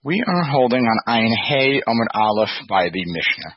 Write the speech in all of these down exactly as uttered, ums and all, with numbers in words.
We are holding on Ayin Hey Amud Aleph by the Mishnah.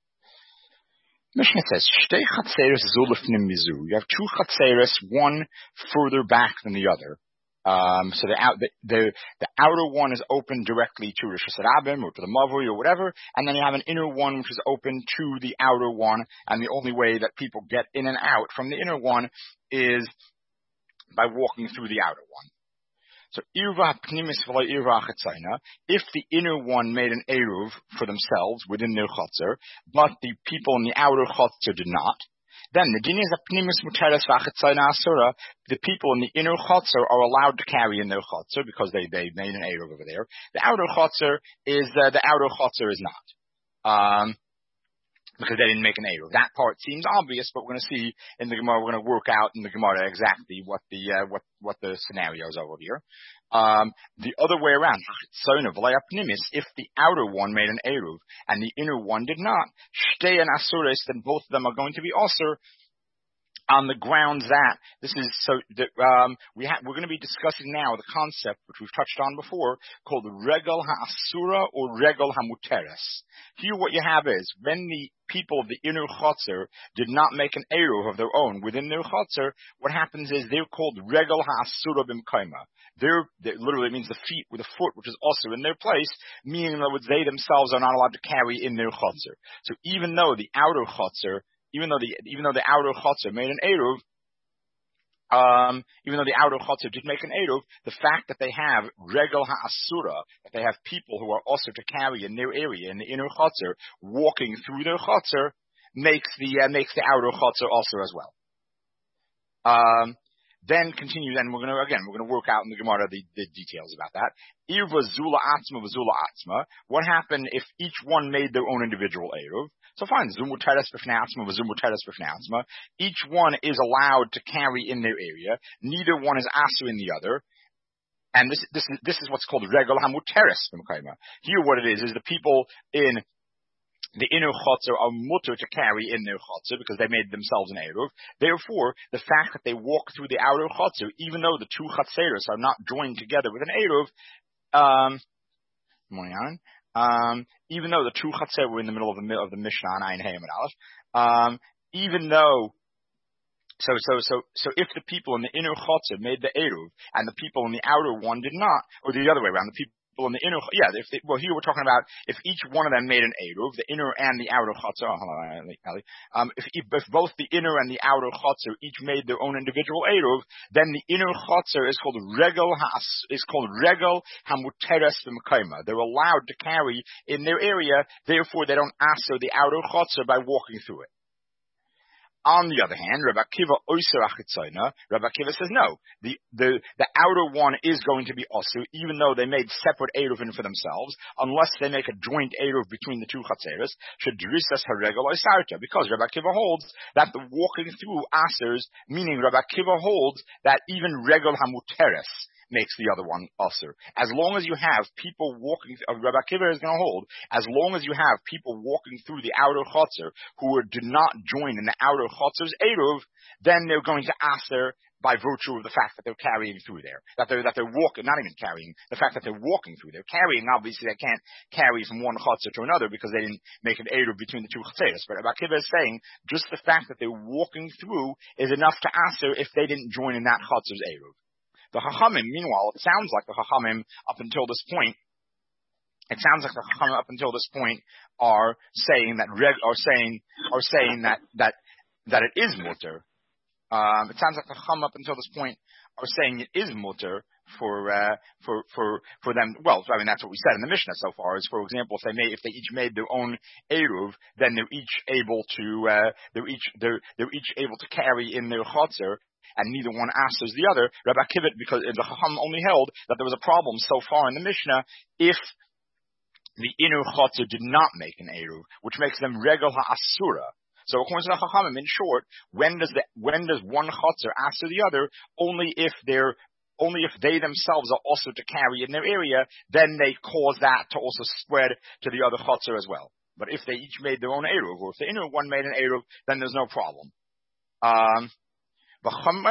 Mishnah says, Shtei Chatzeres Zulifnim Mizu. You have two Chatzeres, one further back than the other. Um, so the, out, the, the, the outer one is open directly to Rosh Hashanah or to the Mavui or whatever, and then you have an inner one which is open to the outer one, and the only way that people get in and out from the inner one is by walking through the outer one. So, irva pnimis v'lo irva chatzayna, if the inner one made an eruv for themselves within their chotzer, but the people in the outer chotzer did not, then the din is a pnimis muteres v'chatzayna asura, the people in the inner chotzer are allowed to carry in their chotzer because they, they made an eruv over there. The outer chotzer is, uh, the outer chotzer is not. Um, because they didn't make an eruv. That part seems obvious, but we're going to see in the Gemara, we're going to work out in the Gemara exactly what the, uh, what, what the scenarios are over here. Um, the other way around, if the outer one made an eruv and the inner one did not, shtei and asuris, then both of them are going to be also on the grounds that this is so that um, we ha- we're going to be discussing now the concept which we've touched on before called regel ha'asura or regel ha'muteres. Here, what you have is when the people of the inner chotzer did not make an eruv of their own within their chotzer, what happens is they're called regel ha'asura b'mkaima. They're, they literally means the feet with a foot, which is also in their place, meaning in other words, they themselves are not allowed to carry in their chotzer. So even though the outer chotzer Even though the even though the outer chotzer made an eruv, um, even though the outer chotzer did make an eruv, the fact that they have regel ha'asura, that they have people who are also to carry in their area in the inner chotzer walking through their chotzer, makes the uh, makes the outer chotzer also as well. Um, then continue. Then we're going to again we're going to work out in the Gemara the, the details about that. Irva zula atzma v'zula atzma. What happened if each one made their own individual eruv? So fine, zumuteres b'fnei v'zumuteres b'fnei. Each one is allowed to carry in their area. Neither one is asu in the other. And this, this, this is what's called regel hamuteres b'mkaima. Here what it is, is the people in the inner chotzer are mutter to carry in their chotzer because they made themselves an eruv. Therefore, the fact that they walk through the outer chotzer, even though the two chatzeros are not joined together with an eruv, um, Um, even though the two chatzar were in the middle of the of the Mishnah on Ayin Hey Amud Aleph, um, even though, so so so so if the people in the inner chatzar made the eruv and the people in the outer one did not, or the other way around, the people in the inner, yeah, if they, well, here we're talking about if each one of them made an eruv, the inner and the outer chatzar. Oh, hold on, Ali. Um, if, if both the inner and the outer chatzar each made their own individual eruv, then the inner chatzar is called regel ha is called regel hamuteres b'mkaima. They're allowed to carry in their area, therefore they don't aser the outer chatzar by walking through it. On the other hand, Rabbi Akiva oiser achitzayna. Rabbi Akiva says no. The the the outer one is going to be also, even though they made separate eruvin for themselves, unless they make a joint eruv between the two chatzeres. Should drisas haregel oisarta, because Rabbi Akiva holds that the walking through asers, meaning Rabbi Akiva holds that even regel hamuteres makes the other one usher. As long as you have people walking, uh, Rabbi Akiva is going to hold, as long as you have people walking through the outer chotzer who are, do not join in the outer chotzer's eruv, then they're going to usher by virtue of the fact that they're carrying through there. That they're, that they're walking, not even carrying, the fact that they're walking through there. Carrying, obviously, they can't carry from one chotzer to another because they didn't make an eruv between the two chotzeres. But Rabbi Akiva is saying, just the fact that they're walking through is enough to usher if they didn't join in that chotzer's eruv. The Chachamim, meanwhile, it sounds like the Chachamim up until this point, it sounds like the Chachamim up until this point are saying that reg, are saying are saying that that that it is mutter. Um, it sounds like the Chachamim up until this point are saying it is mutter for uh, for for for them. Well, I mean that's what we said in the Mishnah so far. Is for example, if they made if they each made their own eruv, then they're each able to uh, they're each they're they're each able to carry in their chotzer. And neither one answers the other. Rabbi Akiva, because the Chacham only held that there was a problem so far in the Mishnah if the inner chotzer did not make an eruv, which makes them regel ha'asura. So according to the Chachamim, in short, when does the, when does one chotzer answer the other? Only if they're only if they themselves are also to carry in their area, then they cause that to also spread to the other chotzer as well. But if they each made their own eruv, or if the inner one made an eruv, then there's no problem. Um, The Chum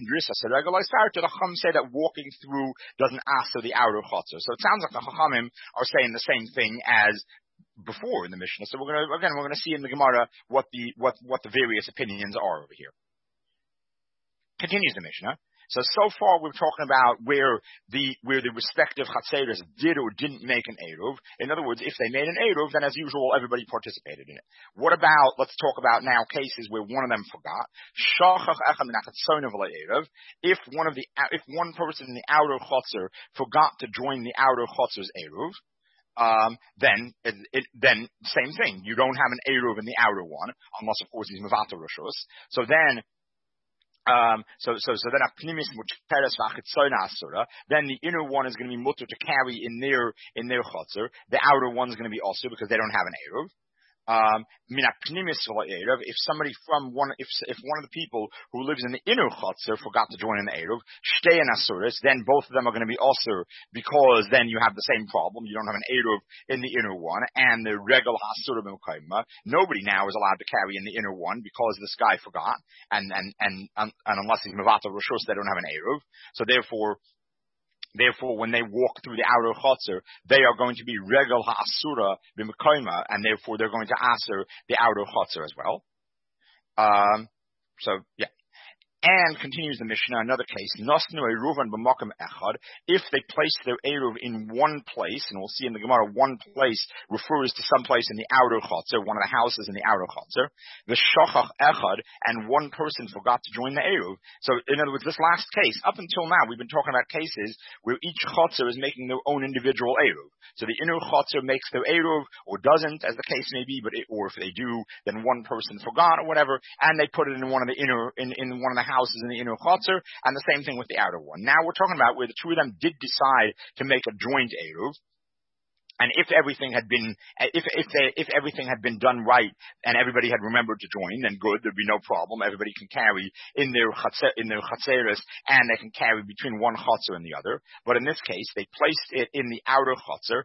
say that walking through doesn't aser the outer chutzner. So it sounds like the Chachamim are saying the same thing as before in the Mishnah. So we're going to, again, we're going to see in the Gemara what the, what, what the various opinions are over here. Continues the Mishnah. So, so far we're talking about where the, where the respective Chatzeros did or didn't make an Eruv. In other words, if they made an Eruv, then as usual, everybody participated in it. What about, let's talk about now cases where one of them forgot. If one of the, if one person in the outer Chotzer forgot to join the outer Chotzer's Eruv, Um, then, it, it, then, same thing. You don't have an Eruv in the outer one, unless of course he's Mevata Roshos. So then, Um, so, so, so then Apnimis Muteres V'Achitzona Asura, then the inner one is going to be mutter to carry in their, in their chotzer. The outer one is going to be also because they don't have an Eruv. Um, if somebody from one, if if one of the people who lives in the inner chotzer forgot to join in the Eruv, shtei and asuris, then both of them are going to be also because then you have the same problem. You don't have an Eruv in the inner one, and the regal hasura b'mekayma. Nobody now is allowed to carry in the inner one because this guy forgot, and and and and, and unless he's mevata roshos, they don't have an Eruv. So therefore. Therefore, when they walk through the outer chotzer, they are going to be regal ha'asura b'mekayma, and therefore they're going to aser the outer chotzer as well. Um, so, yeah. And continues the Mishnah, another case, Nosnu Eruvan b'makom echad, if they place their Eruv in one place, and we'll see in the Gemara, one place refers to some place in the outer chotzer, one of the houses in the outer chotzer, the shachach echad, and one person forgot to join the Eruv. So, in other words, this last case, up until now, we've been talking about cases where each chotzer is making their own individual Eruv. So the inner chotzer makes their Eruv, or doesn't, as the case may be, but it, or if they do, then one person forgot, or whatever, and they put it in one of the inner, in, in one of the houses in the inner chotzer, and the same thing with the outer one. Now we're talking about where the two of them did decide to make a joint Eruv, and if everything had been, if if they, if everything had been done right, and everybody had remembered to join, then good, there'd be no problem. Everybody can carry in their chatzer, in their chatzeres, and they can carry between one chotzer and the other. But in this case, they placed it in the outer chotzer.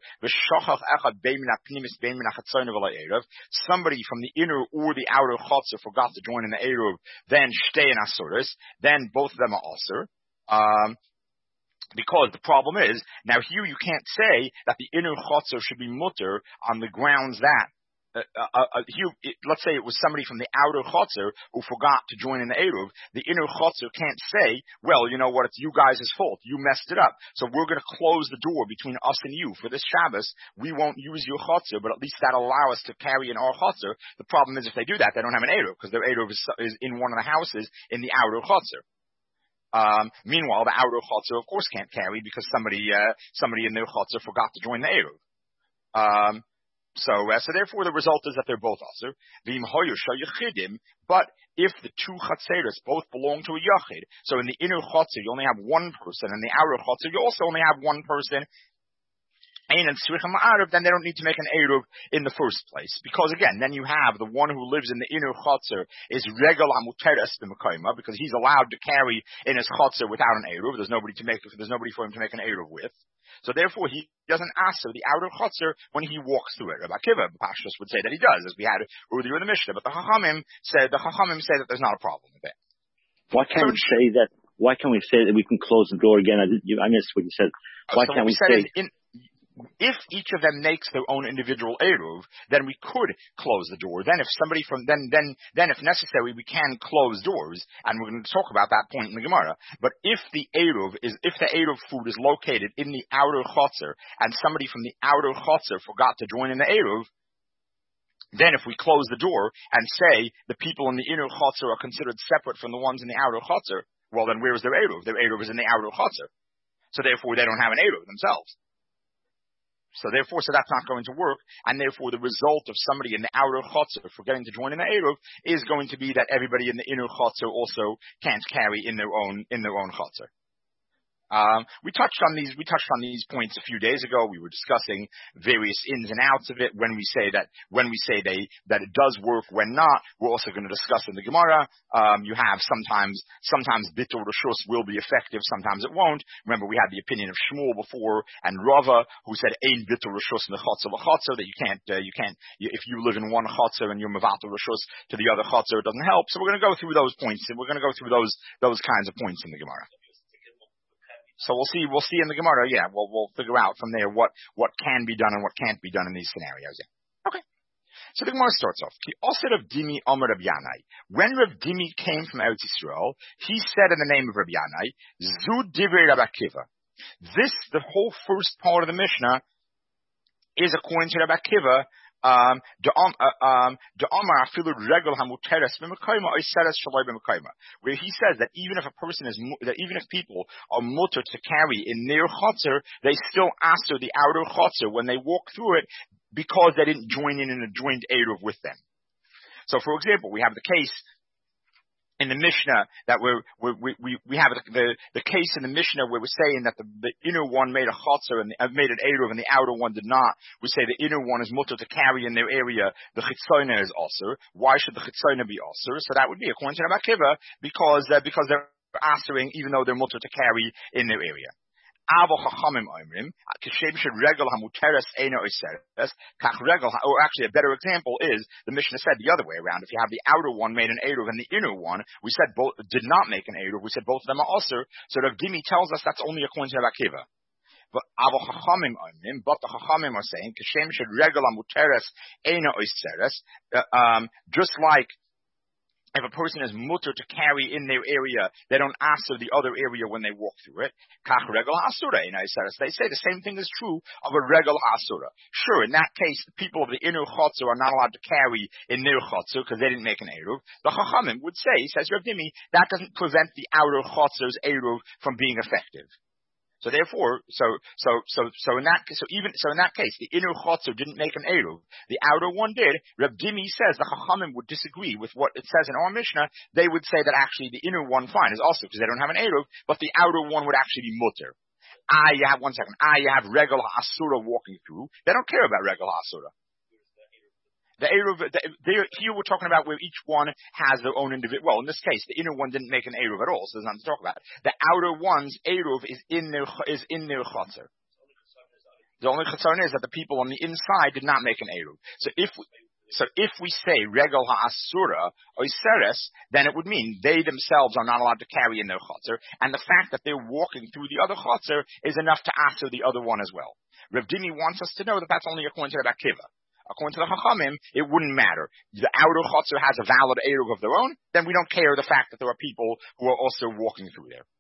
Somebody from the inner or the outer chotzer forgot to join in the Eruv, then shtei and asuris, then both of them are aser. Um, Because the problem is, now here you can't say that the inner chotzer should be mutter on the grounds that, uh, uh, uh, here, it, let's say it was somebody from the outer chotzer who forgot to join in the Eruv. The inner chotzer can't say, well, you know what, it's you guys' fault. You messed it up. So we're going to close the door between us and you. For this Shabbos, we won't use your chotzer, but at least that'll allow us to carry in our chotzer. The problem is if they do that, they don't have an Eruv, because their Eruv is, is in one of the houses in the outer chotzer. Um, meanwhile, the outer chotzer, of course, can't carry because somebody, uh, somebody in their chotzer forgot to join the Eruv. Um, so, uh, so therefore the result is that they're both aser. But if the two chatzeros both belong to a yachid, so in the inner chotzer you only have one person, and the outer chotzer you also only have one person, then they don't need to make an Eruv in the first place. Because again, then you have the one who lives in the inner chotzer is regal amuteres b'mekayma, because he's allowed to carry in his chotzer without an Eruv. There's nobody to make, there's nobody for him to make an Eruv with. So therefore he doesn't aser the outer chotzer when he walks through it. Rabbi Akiva, Pashtus would say that he does, as we had earlier in the Mishnah. But the Chachamim said, the Chachamim say that there's not a problem with it. Why can't so, we say that, why can't we say that we can close the door again? I, I missed what you said. Why so can't we, we say... In, If each of them makes their own individual Eruv, then we could close the door. Then if somebody from, then, then, then if necessary, we can close doors, and we're going to talk about that point in the Gemara. But if the Eruv is, if the Eruv food is located in the outer chotzer, and somebody from the outer chotzer forgot to join in the Eruv, then if we close the door and say the people in the inner chotzer are considered separate from the ones in the outer chotzer, well then where is their Eruv? Their Eruv is in the outer chotzer. So therefore they don't have an Eruv themselves. So therefore, so that's not going to work, and therefore the result of somebody in the outer chotzer forgetting to join in the Eruv is going to be that everybody in the inner chotzer also can't carry in their own, in their own chotzer. Um, we touched on these, we touched on these points a few days ago. We were discussing various ins and outs of it. When we say that, when we say they, that it does work, when not, we're also going to discuss in the Gemara. Um, you have sometimes, sometimes Bitul Rishus will be effective, sometimes it won't. Remember, we had the opinion of Shmuel before and Rava, who said, Ein Bitul Rishus Nechotzer V'chotzer, that you can't, uh, you can't, you, if you live in one Chotzer and you're Mevatel Rishus to the other Chotzer, it doesn't help. So we're going to go through those points, and we're going to go through those, those kinds of points in the Gemara. So we'll see, we'll see in the Gemara, yeah, we'll, we'll figure out from there what, what can be done and what can't be done in these scenarios, yeah. Okay. So the Gemara starts off, Ki Osir of Dimi Omer Rav Yanai. When Rav Dimi came from Eretz Yisrael, he said in the name of Rav Yanai, Zu Divrei Rav Akiva. This, the whole first part of the Mishnah, is according to Rav Akiva, Um, um, where he says that even if a person is, that even if people are mutter to carry in their chotzer, they still aster the outer chotzer when they walk through it because they didn't join in in a joint eruv with them. So, for example, we have the case in the Mishnah that we're, we're, we we we have the, the the case in the Mishnah where we're saying that the, the inner one made a chotzer and the, uh, made an eruv and the outer one did not. We say the inner one is mutter to carry in their area. The chitzona is also. Why should the chitzona be also? So that would be according to Rabbi Akiva because uh, because they're answering even though they're mutter to carry in their area. Or actually a better example is the Mishnah said the other way around. If you have the outer one made an eruv and the inner one, we said both did not make an eruv. We said both of them are also. So Rav Dimi tells us that's only according to Rav Akiva. But but the Chachamim are saying um, just like if a person is mutter to carry in their area, they don't answer the other area when they walk through it. Kach regel asura. They say the same thing is true of a regel asura. Sure, in that case, the people of the inner chotzer are not allowed to carry in their chotzer because they didn't make an eruv. The Chachamim would say, says Rav Dimi, that doesn't prevent the outer chotzer's eruv from being effective. So therefore, so, so, so, so in that, so even, so in that case, the inner chotzer didn't make an eruv. The outer one did. Reb Dimi says the Chachamim would disagree with what it says in our Mishnah. They would say that actually the inner one fine is also because they don't have an eruv, but the outer one would actually be mutter. Ah, you have one second. Ah, you have regel asura walking through. They don't care about regel asura. The eruv, the, here we're talking about where each one has their own individual. Well, in this case, the inner one didn't make an eruv at all, so there's nothing to talk about. The outer one's eruv is in their is in their chotzer. The only chotzer is that the people on the inside did not make an eruv. So if we, so if we say regel ha'asura oiseres, then it would mean they themselves are not allowed to carry in their chotzer, and the fact that they're walking through the other chotzer is enough to answer the other one as well. Rav Dimi wants us to know that that's only according to Rav Akiva. According to the Chachamim, it wouldn't matter. The outer chotzer has a valid eruv of their own, then we don't care the fact that there are people who are also walking through there.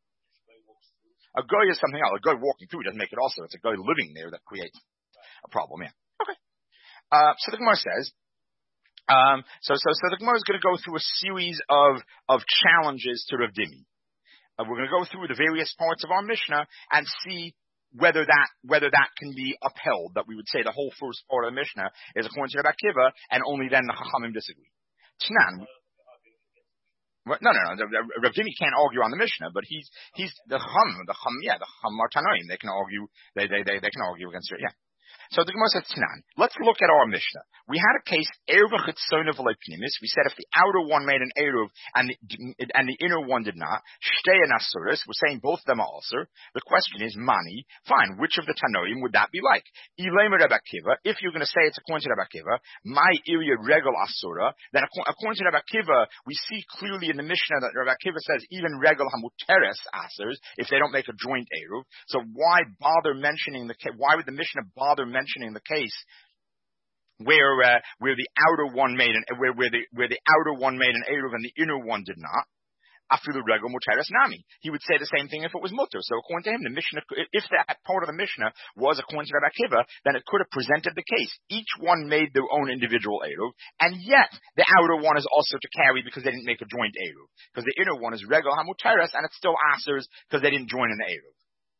A guy is something else. A guy walking through doesn't make it also. It's a guy living there that creates a problem, yeah. Okay. Uh, so the Gemara says, um, so, so, so the Gemara is going to go through a series of, of challenges to Rav Dimi. Uh, we're going to go through the various parts of our Mishnah and see whether that, whether that can be upheld, that we would say the whole first part of the Mishnah is according to Rav Akiva, and only then the Chachamim disagree. Tnan. No, no, no. Rav Dimi can't argue on the Mishnah, but he's, he's the Chum, the Chum, yeah, the Chum Martanoim. They can argue, they, they, they, they can argue against it, yeah. So the Gemara says, Tnan. Let's look at our Mishnah. We had a case, Eruv Chitzona V'Lo Pnimis. We said if the outer one made an Eruv and the, and the inner one did not, Shtei and Asuris, we're saying both of them are also. The question is, Mani, fine, which of the Tanoim would that be like? Ilema Reb Akiva, if you're going to say it's according to Reb Akiva, my area Regel Asura, then according to Reb Akiva, we see clearly in the Mishnah that Reb Akiva says even Regel Hamuteres Asers, if they don't make a joint Eruv. So why bother mentioning the, why would the Mishnah bother mentioning mentioning the case where uh, where the outer one made an where where the where the outer one made an eruv and the inner one did not. Afilu regel muteres nami. He would say the same thing if it was mutter. So according to him, the Mishnah, if that part of the Mishnah was according to Rabbi Akiva, then it could have presented the case. Each one made their own individual eruv, and yet the outer one is also to carry because they didn't make a joint eruv. Because the inner one is regel hamuteres, and it still answers because they didn't join in the eruv.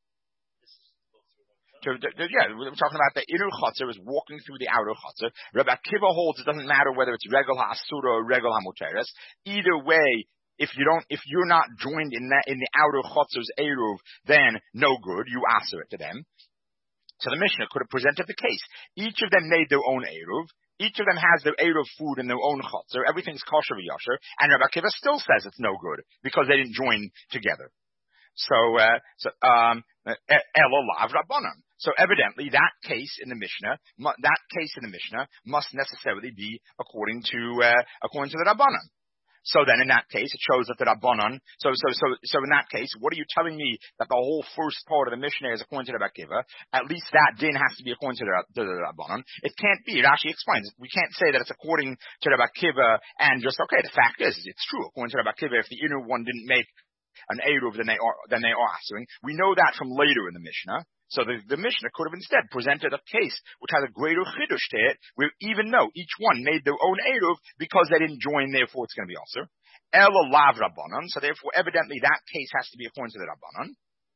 To, to, to, yeah, we're talking about the inner chotzer is walking through the outer chotzer. Rabbi Akiva holds it doesn't matter whether it's regel ha'asura or regel hamuteres. Either way, if you don't, if you're not joined in that, in the outer Chotzer's Eruv, then no good, you answer it to them. So the Mishnah could have presented the case. Each of them made their own Eruv. Each of them has their Eruv food in their own Chotzer. Everything's kosher v'yosher. And Rabbi Akiva still says it's no good because they didn't join together. So, uh, so, um, Elo Lav Rabbanan. So evidently that case in the Mishnah, that case in the Mishnah must necessarily be according to, uh, according to the Rabbanan. So then in that case, it shows that the Rabbanan, so, so, so, so in that case, what are you telling me that the whole first part of the Mishnah is according to the Rabbi Akiva? At least that din has to be according to the, to the Rabbanan. It can't be. It actually explains. We can't say that it's according to the Rabbi Akiva and just, okay, the fact is, it's true. According to the Rabbi Akiva, if the inner one didn't make an Eruv, then they are, then they are answering. We know that from later in the Mishnah. So the, the Mishnah could have instead presented a case which has a greater chidush to it, where even though each one made their own Eruv, because they didn't join, therefore it's going to be also. Ela lav Rabbanan, so therefore evidently that case has to be according to the Rabbanan.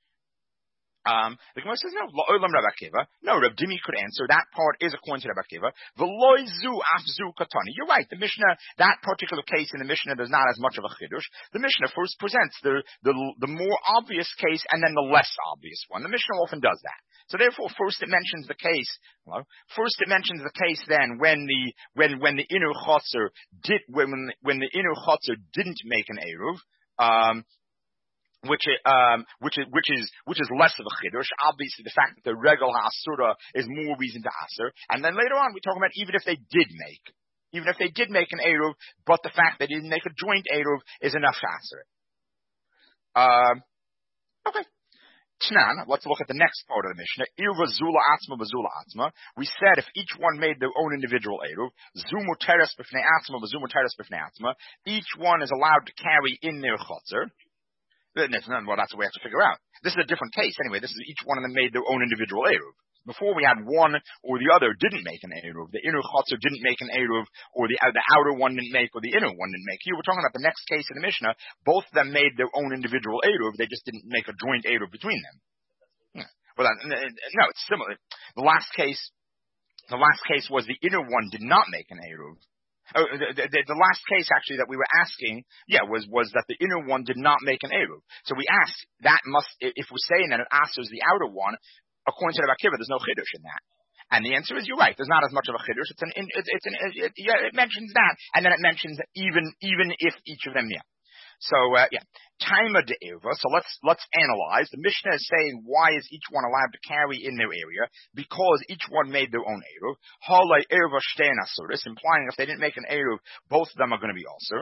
Um, the Gemara says, no, La'olam Rabbi Akiva. No, Rab Dimi could answer. That part is according to Rabbi Akiva. V'loi zu afzu katani. You're right. The Mishnah, that particular case in the Mishnah, there's not as much of a chidush. The Mishnah first presents the, the, the more obvious case and then the less obvious one. The Mishnah often does that. So therefore, first it mentions the case, well, first it mentions the case then when the, when, when the inner chotzer did, when, when the inner chotzer didn't make an Eruv, um, which um which is which is which is less of a chidush. Obviously, the fact that the regel ha'asura is more reason to aser. And then later on, we talk about even if they did make, even if they did make an eruv, but the fact they didn't make a joint eruv is enough to aser it. Um, okay. Tnan, let's look at the next part of the Mishnah. Irva zula atzma bazula atzma. We said if each one made their own individual eruv, zumu teres b'fnei atzma bazumu teres b'fnei atzma. Each one is allowed to carry in their chotzer. Well, that's what we have to figure out. This is a different case anyway. This is each one of them made their own individual Eruv. Before we had one or the other didn't make an Eruv. The inner Chotzer didn't make an Eruv, or the, uh, the outer one didn't make, or the inner one didn't make. Here we're talking about the next case in the Mishnah. Both of them made their own individual Eruv. They just didn't make a joint Eruv between them. Yeah. Well, uh, no, it's similar. The last case, the last case was the inner one did not make an Eruv. Oh, the, the, the last case actually that we were asking, yeah, was, was that the inner one did not make an Eruv. So we asked, that must, if we're saying that it answers the outer one, according to the Rabbi Akiva, there's no chidush in that. And the answer is, you're right, there's not as much of a chidush. It's an, it's, it's an, it, yeah, it mentions that, and then it mentions even, even if each of them, yeah. So, uh, yeah. Taima de Eva. So let's, let's analyze. The Mishnah is saying, why is each one allowed to carry in their area? Because each one made their own Eruv. Halei Erva Shtein Asuris, implying if they didn't make an Eruv, both of them are going to be also.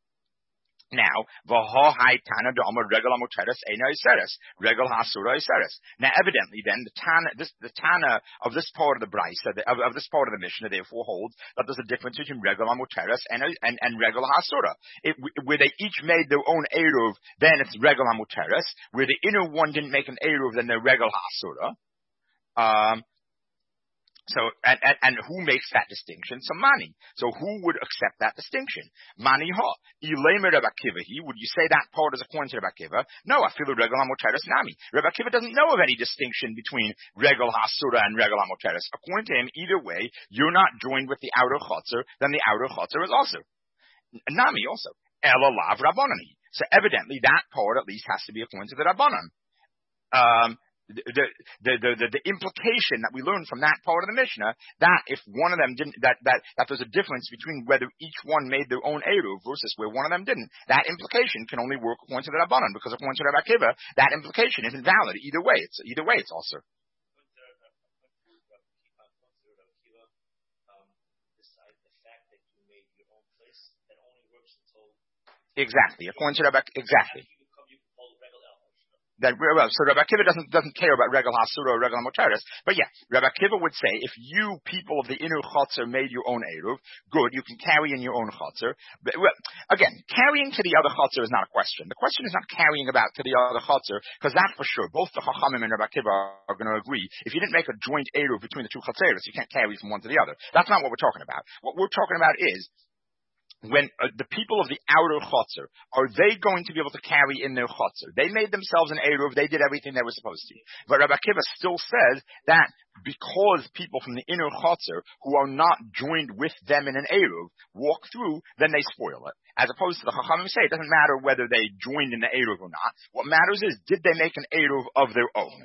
Now, v'ha tana d'amar regel amuteres eina iseres, regel hasura iseres. Now, evidently, then the tana, this, the tana of this part of the brisa, of, of this part of the Mishnah, therefore holds that there's a difference between regel amuteres and and, and regel hasura. It, where they each made their own eruv, then it's regel amuteres. Where the inner one didn't make an eruv, then they're regel hasura. Um. So, and, and, and who makes that distinction? So Mani. So who would accept that distinction? Mani ha. Ilema Rabbi Akiva. Would you say that part is according to Rabbi Akiva? No, I feel the regel hamoteres nami. Rabbi Akiva doesn't know of any distinction between regel hasura and regel hamoteres. According to him, either way, you're not joined with the outer chotzer, then the outer chotzer is also. Nami also. Ela lav rabbanani. So evidently that part at least has to be according to the rabbanan. Um, The, the, the, the, the implication that we learned from that part of the Mishnah, that if one of them didn't, that, that, that there's a difference between whether each one made their own Eruv versus where one of them didn't, that implication can only work according to the Rabbanan, because according to Rabbi Akiva, that implication isn't valid. Either way, it's, either way, it's also. Exactly. According to Rabbi, exactly. That, well, so Rabbi Akiva doesn't doesn't care about regel hasura or regel hamoteres, but yeah, Rabbi Akiva would say if you people of the inner chotzer made your own eruv, good, you can carry in your own chotzer. But well, again, carrying to the other chotzer is not a question. The question is not carrying about to the other chotzer, because that's for sure. Both the Chachamim and Rabbi Akiva are going to agree. If you didn't make a joint eruv between the two chotzeros, you can't carry from one to the other. That's not what we're talking about. What we're talking about is when uh, the people of the outer chotzer, are they going to be able to carry in their chotzer? They made themselves an eruv, they did everything they were supposed to. But Rabbi Akiva still says that because people from the inner chotzer, who are not joined with them in an eruv, walk through, then they spoil it. As opposed to the Chachamim say, it doesn't matter whether they joined in the eruv or not. What matters is, did they make an eruv of their own?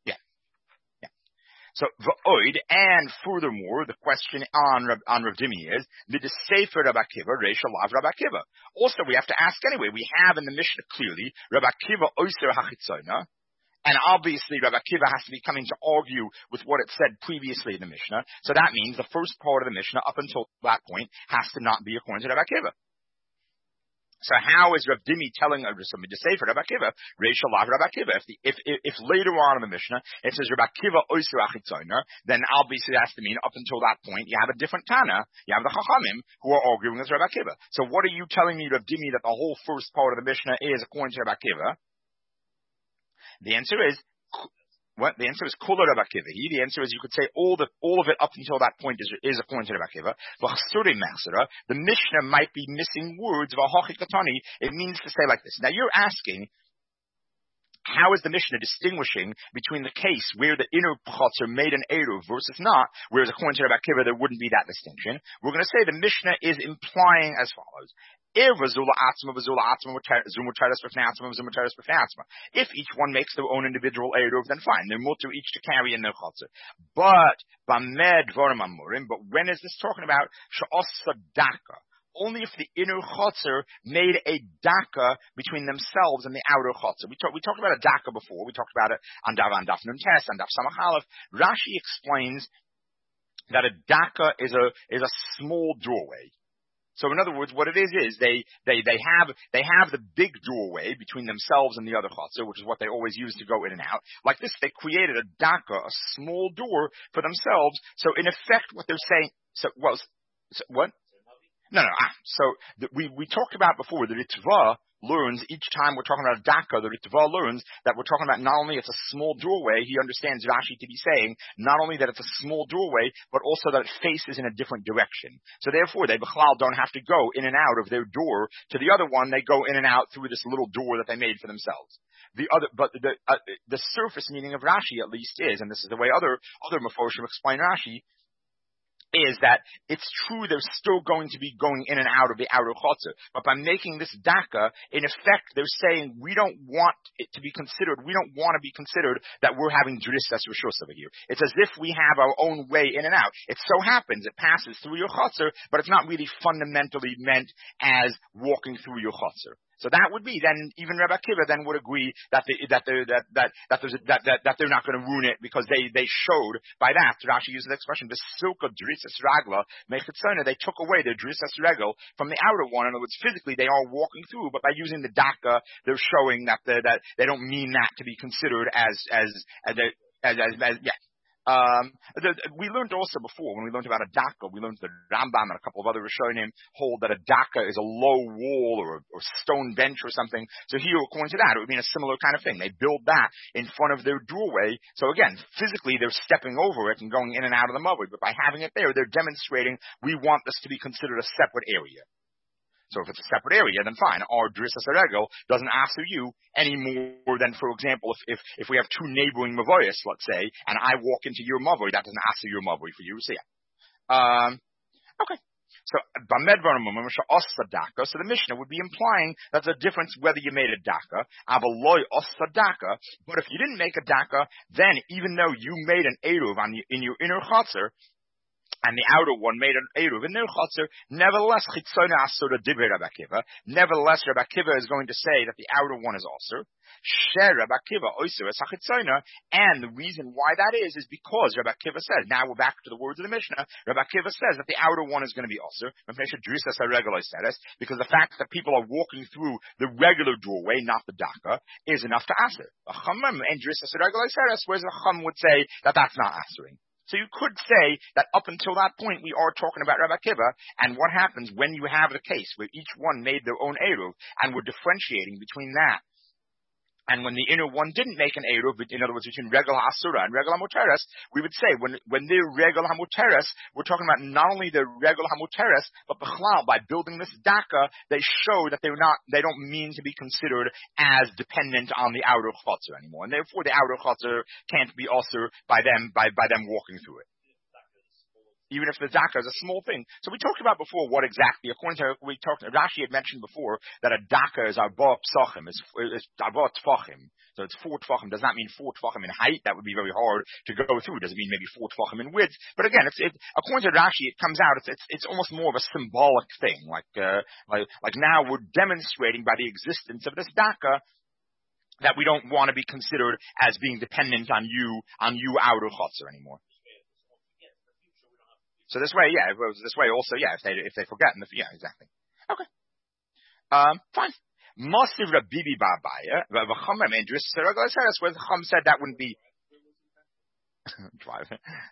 So, v'oid, and furthermore, the question on Rab, on Rav Dimi is, the Sefer Rabbi Akiva, Reisha Lav Rabbi Akiva. Also, we have to ask anyway, we have in the Mishnah clearly, Rabbi Akiva Oiser HaChitzona, and obviously Rabbi Akiva has to be coming to argue with what it said previously in the Mishnah, so that means the first part of the Mishnah, up until that point, has to not be according to Rabbi Akiva. So how is Rav Dimi telling us somebody to say for Rabbi Akiva, Reisha Lav Rabbi Akiva? If, the, if, if, if later on in the Mishnah it says Rabbi Akiva Oiser HaChitzona, then obviously it has to mean up until that point you have a different Tana, you have the Chachamim who are arguing with Rabbi Akiva. So what are you telling me, Rav Dimi, that the whole first part of the Mishnah is according to Rabbi Akiva? The answer is, what? The answer is Kula Rabbi Akiva. The answer is you could say all the all of it up until that point is is according to Rabbi Akiva. The Mishnah might be missing words of a Hachikatani. It means to say like this. Now you're asking, how is the Mishnah distinguishing between the case where the inner chotzer made an eruv versus not, whereas according to Rabbi Akiva there wouldn't be that distinction? We're going to say the Mishnah is implying as follows. If each one makes their own individual eruv, then fine, they're mutter each to carry in their chotzer. But but when is this talking about? Only if the inner chotzer made a daka between themselves and the outer chotzer. We, talk, we talked about a daka before. We talked about it on Daf, on Daf Nun Tes, on Daf Samach Aleph. Rashi explains that a daka is a is a small doorway. So in other words, what it is is they they they have they have the big doorway between themselves and the other chotzer, which is what they always use to go in and out. Like this, they created a daka, a small door for themselves. So in effect, what they're saying, so well, so, what? No, no. Ah, so the, we we talked about before the Ritva learns each time we're talking about a daka, the Ritva learns that we're talking about not only it's a small doorway. He understands Rashi to be saying not only that it's a small doorway, but also that it faces in a different direction. So therefore, they b'chlal don't have to go in and out of their door to the other one. They go in and out through this little door that they made for themselves. The other, but the uh, the surface meaning of Rashi at least is, and this is the way other other Mefoshim explain Rashi, is that it's true they're still going to be going in and out of the outer chotzer. But by making this daka, in effect, they're saying we don't want it to be considered, we don't want to be considered that we're having Juristas Rishos over here. It's as if we have our own way in and out. It so happens it passes through your chotzer, but it's not really fundamentally meant as walking through your chotzer. So that would be then even Rabbi Akiva then would agree that they, that they, that that that, there's a, that that that they're not going to ruin it because they they showed by that. Rashi uses the expression the silka drisas ragla mechitzona. They took away their drisas regel from the outer one. In other words, physically they are walking through, but by using the daka, they're showing that the, that they don't mean that to be considered as as as as, as, as yeah. Um, the, we learned also before, when we learned about a daka, we learned the Rambam and a couple of other Rishonim hold that a daka is a low wall or a or stone bench or something. So here, according to that, it would mean a similar kind of thing. They build that in front of their doorway. So again, physically they're stepping over it and going in and out of the mavoi, but by having it there, they're demonstrating we want this to be considered a separate area. So if it's a separate area, then fine. Our Drissas Regel doesn't answer you any more than, for example, if, if, if we have two neighboring Mavoyas, let's say, and I walk into your Mavoy, that doesn't answer your Mavoy for you. So yeah. Um, okay. So, so the Mishnah would be implying that the difference whether you made a daka, but if you didn't make a daka, then even though you made an eruv on the, in your inner chotzer, and the outer one made an eruv in their chotzer, nevertheless, chitzona asura divrei Rabbi Akiva. Nevertheless, Rabbi Akiva is going to say that the outer one is also. Sher Rabbi Akiva oiser es hachitzona, and the reason why that is is because Rabbi Akiva says. Now we're back to the words of the Mishnah. Rabbi Akiva says that the outer one is going to be also because the fact that people are walking through the regular doorway, not the daka, is enough to aser. A chamam and drisas regular seres, whereas a chum would say that that's not asering. So you could say that up until that point we are talking about Rabbi Akiva, and what happens when you have the case where each one made their own eruv, and we're differentiating between that And when the inner one didn't make an Eruv, in other words, between Regel HaAsura and Regel HaMuteres, we would say, when, when they're Regel HaMuteres, we're talking about not only the Regel HaMuteres, but Bechlal, by building this Daka, they show that they're not, they don't mean to be considered as dependent on the outer Chotzer anymore. And therefore the outer Chotzer can't be also by them, by, by them walking through it. Even if the Daka is a small thing. So we talked about before what exactly, according to, we talked, Rashi had mentioned before that a Daka is Arba Psachim, is, is Arba Tfachim. So it's four Tfachim, does not mean four Tfachim in height, that would be very hard to go through. Does it mean maybe four Tfachim in width? But again, it's, it, according to Rashi, it comes out, it's, it's, it's almost more of a symbolic thing. Like, uh, like, like now we're demonstrating by the existence of this Daka that we don't want to be considered as being dependent on you, on you outer Chotzer anymore. So this way, yeah, this way also, yeah, if they, if they forget, in the, yeah, exactly. Okay. Um, fine. Masiv Rabbi Barbaya, V'cham Amendrus, where the Chum said that wouldn't be, drive.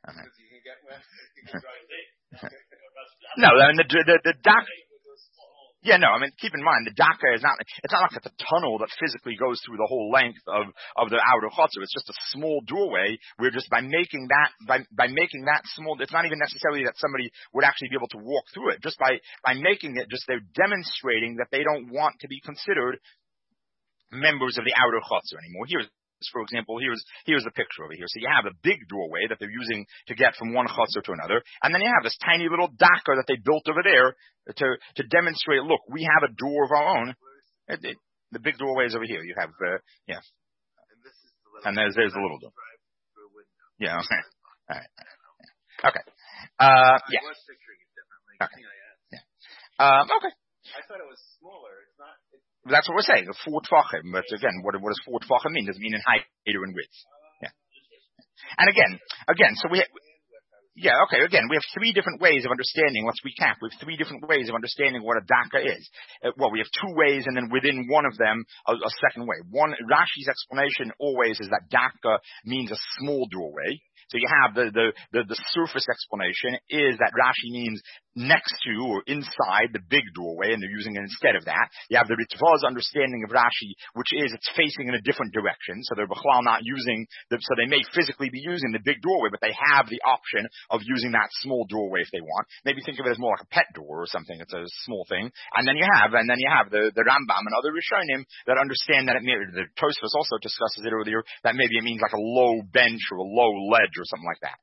No, I mean, the, the, the, the Yeah, no, I mean, keep in mind, the Daka is not, it's not like it's a tunnel that physically goes through the whole length of, of the outer Chotzer. It's just a small doorway where just by making that, by, by making that small, it's not even necessarily that somebody would actually be able to walk through it. Just by, by making it, just they're demonstrating that they don't want to be considered members of the outer Chotzer anymore. Here's, for example, here's, here's the picture over here. So you have a big doorway that they're using to get from one Chotzer to another, and then you have this tiny little Daka that they built over there to, to demonstrate, look, we have a door of our own. It, it, the big doorway is over here. You have, uh, yeah. And there's, there's the little door. Yeah, okay. All right. Okay. Uh, yeah. Okay. Yeah. Um, okay. I thought it was smaller. It's not. It's That's what we're saying, a four Tvachim. But again, what, what does four Tvachim mean? Does it mean in height or in width? Yeah. And again, again, so we, ha- yeah, okay, again, we have three different ways of understanding. Let's recap. We have three different ways of understanding what a Daka is. Uh, well, we have two ways, and then within one of them, a, a second way. One, Rashi's explanation always is that Daka means a small doorway. So you have the, the, the, the surface explanation is that Rashi means next to or inside the big doorway, and they're using it instead of that. You have the Ritva's understanding of Rashi, which is it's facing in a different direction, so they're Bechlal not using, the, so they may physically be using the big doorway, but they have the option of using that small doorway if they want. Maybe think of it as more like a pet door or something. It's a small thing. And then you have, and then you have the, the Rambam and other Rishonim that understand that it may, the Tosfos also discusses it earlier, that maybe it means like a low bench or a low ledge or something like that.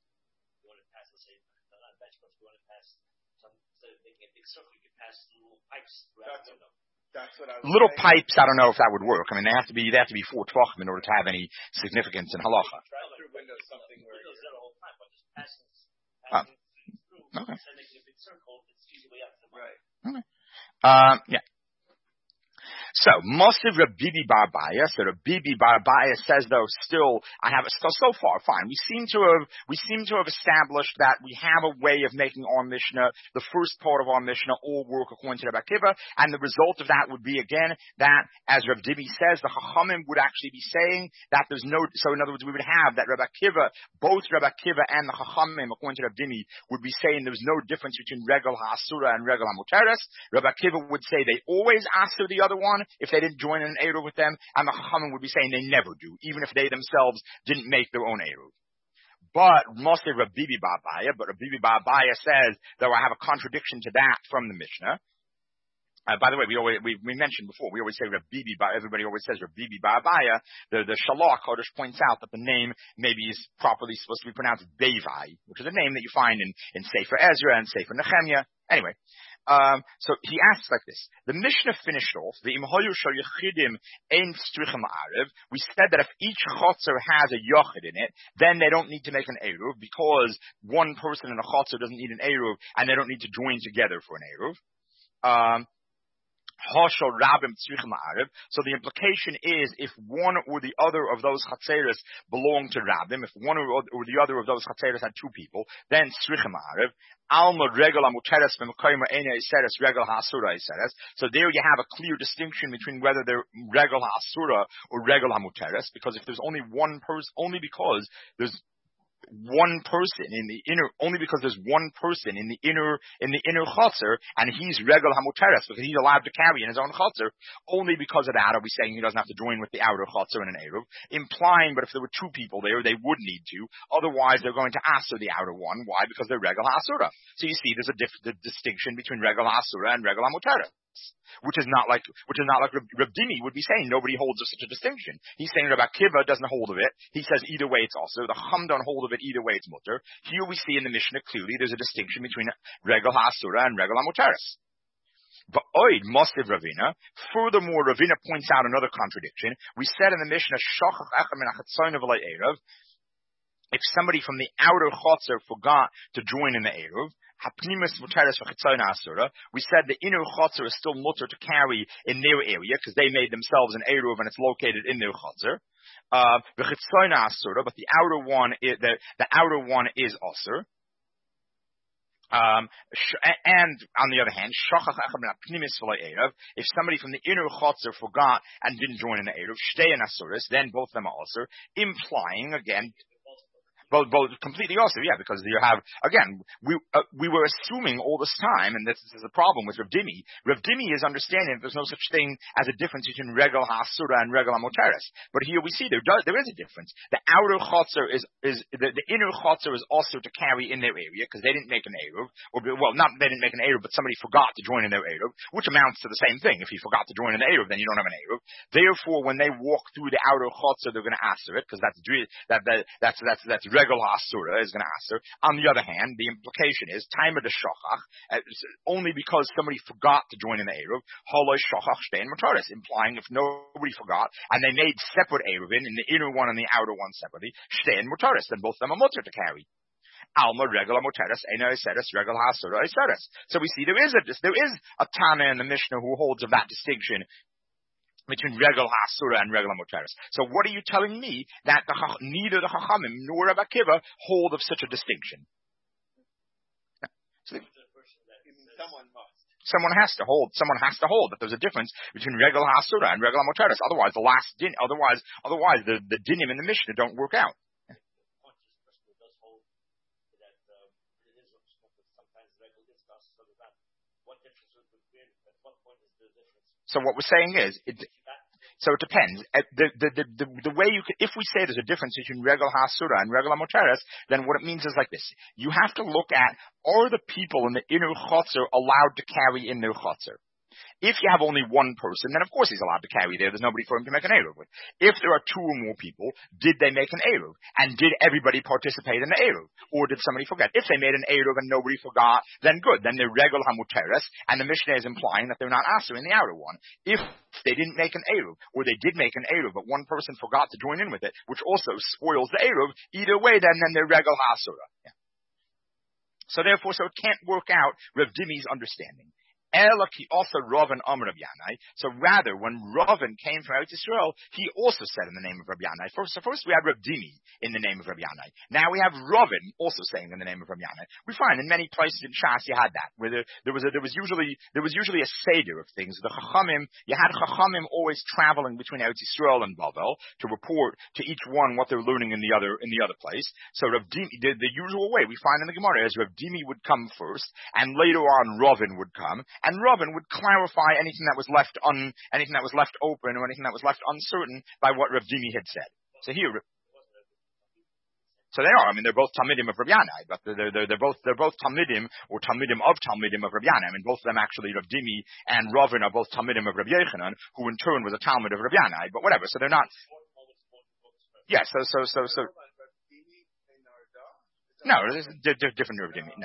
That's what I was Little saying. pipes, I don't know if that would work. I mean, they have to be, they have to be four tvachim in order to have any significance in halacha. Drive-through window is something where Oh. Okay. right. Okay. Um, yeah. So, Mosiv Rabbi Bar Abaya, so Rabbi Bar Abaya says though, still, I have, so, so far, fine. We seem to have, we seem to have established that we have a way of making our Mishnah, the first part of our Mishnah, all work according to Rabbi Akiva, and the result of that would be, again, that, as Rav Dibi says, the Chachamim would actually be saying that there's no, so in other words, we would have that Rabbi Akiva, both Rabbi Akiva and the Chachamim, according to Rav Dibi, would be saying there's no difference between Regel HaAsura and Regel HaMuteres. Rabbi Akiva would say they always asur the other one, if they didn't join an Eruv with them, and the Chachamim would be saying they never do, even if they themselves didn't make their own Eruv. But, mostly Rabbi Bar Abaya, but Rabbi Bar Abaya says, though I have a contradiction to that from the Mishnah. Uh, by the way, we always, we, we mentioned before, we always say Rabbi Bar, everybody always says Rabbi Bar Abaya. The, the Shalach Kodesh points out that the name maybe is properly supposed to be pronounced Bevai, which is a name that you find in, in Sefer Ezra and Sefer Nehemiah. Anyway. Um, so he asks like this. The Mishnah finished off, the Imhoyu Shal Yechidim Ein Strichim Arev. We said that if each Chotzer has a Yochid in it, then they don't need to make an Eruv, because one person in a Chotzer doesn't need an Eruv, and they don't need to join together for an Eruv. Um, So the implication is, if one or the other of those chatzeres belong to Rabbim, if one or, or the other of those chatzeres had two people, then tzrichim arev. Alma regel hamuteres b'mekayim ene iseres regel ha'asura iseres. So there you have a clear distinction between whether they're regel ha'asura or regel hamuteres, because if there's only one person, only because there's one person in the inner, only because there's one person in the inner, in the inner chotzer, and he's regel hamuteres, because he's allowed to carry in his own chotzer, only because of that are we saying he doesn't have to join with the outer chotzer in an eruv, implying, but if there were two people there, they would need to, otherwise they're going to aser the outer one. Why? Because they're regel hasura. So you see, there's a diff- the distinction between regel hasura and regel hamuteres. Which is not like, which is not like Reb Dimi would be saying. Nobody holds such a distinction. He's saying Rabbi Akiva doesn't hold of it. He says either way it's also. The Chum don't hold of it either way it's mutter. Here we see in the Mishnah clearly there's a distinction between Regel HaAsura and Regel HaMuteres. But Oid Mostiv Ravina. Furthermore, Ravina points out another contradiction. We said in the Mishnah, Shachach Echem min HaChatzoyin V'lei Erev. If somebody from the outer chotzer forgot to join in the Eruv, we said the inner chotzer is still mutter to carry in their area because they made themselves an Eruv and it's located in their chotzer. Uh, but the outer one, is, the, the outer one is also. Um, and on the other hand, if somebody from the inner chotzer forgot and didn't join in the Eruv, then both of them are also, implying again. Both, both completely also, yeah, because you have, again, we uh, we were assuming all this time, and this, this is a problem with Rav Dimi. Rav Dimi is understanding that there's no such thing as a difference between Regel HaAsura and Regel HaMoteres. But here we see there does, there is a difference. The outer chotzer is, is the, the inner chotzer is also to carry in their area, because they didn't make an Eruv, or, well, not they didn't make an Eruv, but somebody forgot to join in their Eruv, which amounts to the same thing. If you forgot to join in the Eruv, then you don't have an Eruv. Therefore, when they walk through the outer chotzer, they're going to aser it, because that's, that, that, that's, that's, that's Regel HaAsura is going to aser. On the other hand, the implication is Taima de Shachach, uh, only because somebody forgot to join in the Eruv, Haloi Shachach Shtein Motaris, implying if nobody forgot and they made separate Eruvin in the inner one and the outer one separately, Shtein Motaris, then both of them are mutter to carry. Alma regula moteres ena iseres regula hasura iseres. So we see there is a there is a Tana in the Mishnah who holds of that distinction between Regel HaAsura and Regel HaMoteres. So what are you telling me that the, neither the Chachamim nor Rabbi Akiva hold of such a distinction? So, someone must. Someone has to hold. Someone has to hold that there's a difference between Regel HaAsura and Regel HaMoteres. Otherwise, the last din. Otherwise, otherwise the the dinim in the Mishnah don't work out. So what we're saying is, it, so it depends. The, the, the, the, the way you could, if we say there's a difference between Regel HaAsura and Regel HaMoteres, then what it means is like this. You have to look at, are the people in the inner chotzer allowed to carry in their chotzer? If you have only one person, then of course he's allowed to carry there. There's nobody for him to make an Eruv with. If there are two or more people, did they make an Eruv? And did everybody participate in the Eruv? Or did somebody forget? If they made an Eruv and nobody forgot, then good. Then they're Regel HaMuteres, and the Mishnah is implying that they're not Aser in the outer one. If they didn't make an Eruv, or they did make an Eruv, but one person forgot to join in with it, which also spoils the Eruv, either way then, then they're Regel HaAsura. Yeah. So therefore, so it can't work out Rav Dimi's understanding. Elaki also Rav and Amr Rav Yanai. So rather, when Ravin came from Eretz Yisrael, he also said in the name of Rav Yanai. First, so first we had Rav Dimi in the name of Rav Yanai. Now we have Ravin also saying in the name of Rav Yanai. We find in many places in Shas you had that, where there, there was a, there was usually there was usually a seder of things. The Chachamim, you had Chachamim always traveling between Eretz Yisrael and Bavel to report to each one what they're learning in the other in the other place. So Rav Dimi, the, the usual way we find in the Gemara is Rav Dimi would come first, and later on Ravin would come. And Ravin would clarify anything that was left un, anything that was left open or anything that was left uncertain by what Rav Dimi had said. So here, so they are. I mean, they're both Talmidim of Rav Yanai, but they're, they're, they're both they're both Talmidim or Talmidim of Talmidim of Rav Yanai. I mean, both of them actually, Rav Dimi and Ravin are both Talmidim of Rav Yechanan, who in turn was a Talmid of Rav Yanai. But whatever. So they're not. Yeah. So so so so. No, they're, they're different Rav Dimi. No.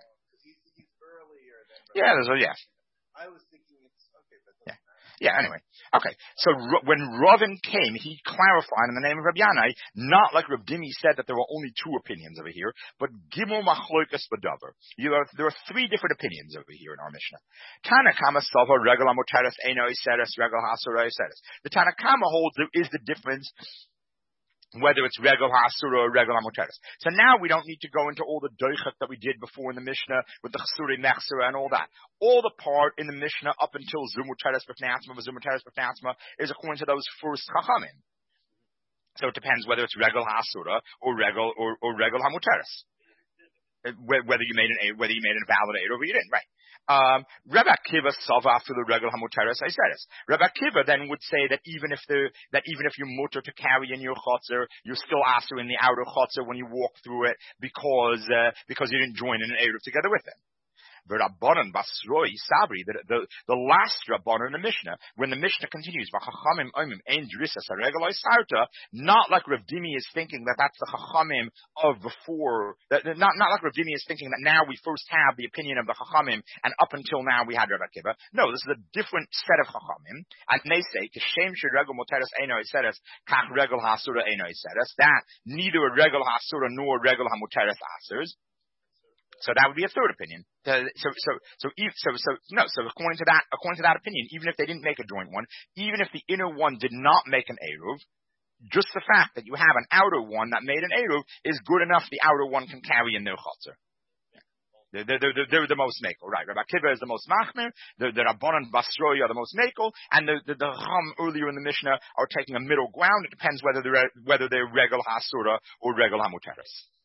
Yeah. There's a yes. I was thinking it's okay, but yeah, yeah. Anyway, okay. So R- when Ravin came, he clarified in the name of Rav Yanai, not like Rav Dimi said that there were only two opinions over here, but Gimel Machlokas B'Davar. You have there are three different opinions over here in our Mishnah. Tanakama Sava Regel HaMoteres Eino Iseres Regel HaAsura Iseres. The Tanakama holds there is the difference whether it's Regel HaAsura or Regel HaMoteres. So now we don't need to go into all the doichak that we did before in the Mishnah with the Chsuri Mechsura and all that. All the part in the Mishnah up until Zumuteres B'Fnei Atzma, Zumuteres B'Fnei Atzma is according to those first Chachamim. So it depends whether it's regel ha'asura or regel or, or regel hamuteres. Whether you made an whether you made a valid eruv or you didn't, right? Um, Rebbe Akiva sava after the regel hamuteres I said it. Rebbe Akiva then would say that even if the that even if you're mutter to carry in your chotzer, you're still aser in the outer chotzer when you walk through it because uh, because you didn't join in an eruv together with them. The Rabbanan Basroi Sabri, the, the, the last Rabbanan in the Mishnah, when the Mishnah continues, V'chachamim oimim ein drisa saregaloi sarta, not like Rav Dimi is thinking that that's the Chachamim of before, that, not, not like Rav Dimi is thinking that now we first have the opinion of the Chachamim, and up until now we had Rav Akiva. No, this is a different set of Chachamim, and they say, Kishem sheregel moteres eino iseres, kach regel ha'asura eino iseres, that neither a regel ha'asura nor a regel ha'muteres asers. So that would be a third opinion. So, so, so, so, so, so, no. So according to that, according to that opinion, even if they didn't make a joint one, even if the inner one did not make an eruv, just the fact that you have an outer one that made an eruv is good enough. The outer one can carry in their chotzer. They're, they're, they're, they're the most makel, right? Rabbi Akiva is the most machmir. The, the Rabbanan Basroi are the most makel, and the the, the Chum earlier in the Mishnah are taking a middle ground. It depends whether they're whether they're regel hasura or regel hamuteres.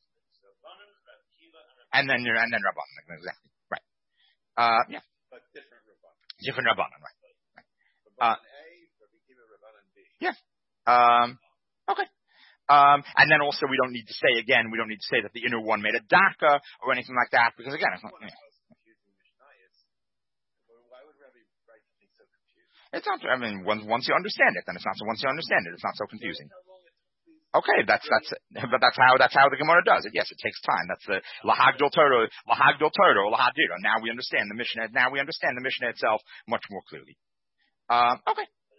And then you're, and then Rabbanan, exactly. Right. Uh, yeah. But different Rabbanan. Different Rabbanan, right. right. Rabbanan uh, A, Rabbi Akiva, Rabbanan B. Yeah. Um, okay. Um, and then also we don't need to say again, we don't need to say that the inner one made a daka or anything like that, because again, it's not, yeah. Why would Rabbi write something so confusing? It's not, I mean, once, once you understand it, then it's not so, once you understand it, it's not so confusing. Okay, that's that's but that's how that's how the Gemara does it. Yes, it takes time. That's the lahagdol Torah, lahagdol Torah, lahadira. Now we understand the Mishnah. Now we understand the Mishnah itself much more clearly. Um, okay.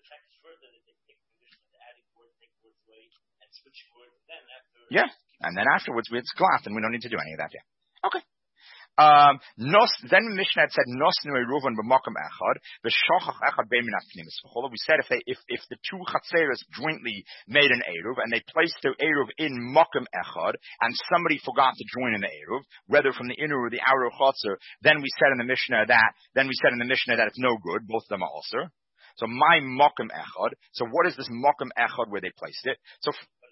Yeah, and then afterwards it's glass, and we don't need to do any of that. Yeah. Okay. Um, nos, then the Mishnah had said, nos nu eruvan b'makom echad, v'shachach echad b'min ha'pnimis. We said if they, if, if the two chatzeres jointly made an eruv, and they placed their eruv in makom echad, and somebody forgot to join in the eruv, whether from the inner or the outer chatzer, then we said in the Mishnah that, then we said in the Mishnah that it's no good, both of them are also. So my makom echad, so what is this makom echad where they placed it? So,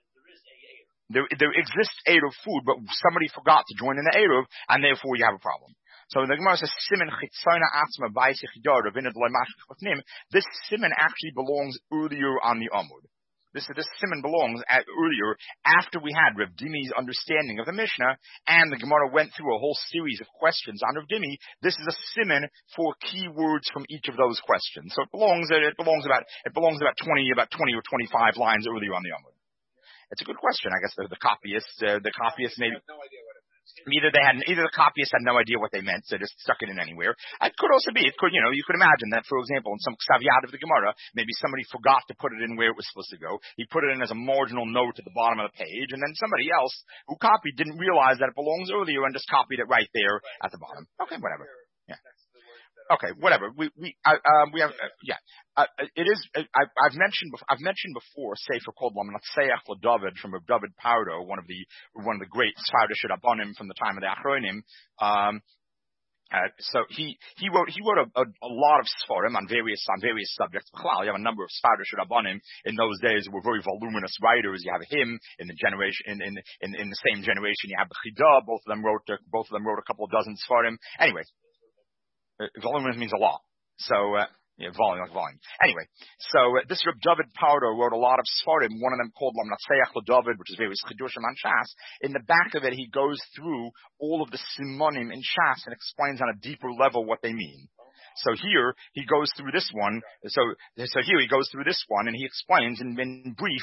There, there exists eruv food, but somebody forgot to join in the eruv, and therefore you have a problem. So the Gemara says, "Simin chitzona atzma ba'is yichidor ravinad loymashich lefnim." This simin actually belongs earlier on the amud. This this simin belongs at, earlier after we had Rav Dimi's understanding of the Mishnah, and the Gemara went through a whole series of questions on Rav Dimi. This is a simin for key words from each of those questions. So it belongs it belongs about it belongs about twenty about twenty or twenty-five lines earlier on the amud. It's a good question. I guess the, the copyists, uh, the copyists maybe. No idea what it meant. Either they had, either the copyists had no idea what they meant, so they just stuck it in anywhere. It could also be, it could, you know, you could imagine that, for example, in some Ksaviyad of the Gemara, maybe somebody forgot to put it in where it was supposed to go. He put it in as a marginal note at the bottom of the page, and then somebody else who copied didn't realize that it belongs earlier and just copied it right there right. at the bottom. Okay, whatever. Yeah. Okay, whatever. We we uh, um, we have uh, yeah. Uh, it is. Uh, I, I've mentioned. Before, I've mentioned before. Sefer called Lamnatseach LaDavid from Rav David Pardo, one of the one of the great Sfardish Rabbanim from the time of the Achronim. Um, uh, so he he wrote he wrote a, a, a lot of Sfarim on various on various subjects. You have a number of Sfardish Rabbanim in those days who were very voluminous writers. You have him in the generation in in in, in the same generation. You have the Chida. Both of them wrote uh, both of them wrote a couple of dozen Sfarim. Anyway. Uh, voluminous means a lot. So, uh, yeah, volume, like volume. Anyway, so uh, this Reb David Pardo wrote a lot of Sfarim, one of them called Lamnatseach LaDavid, which is various Chidushim on Shas. In the back of it, he goes through all of the Simonim in Shas and explains on a deeper level what they mean. So here, he goes through this one, so, so here he goes through this one, and he explains in, in brief,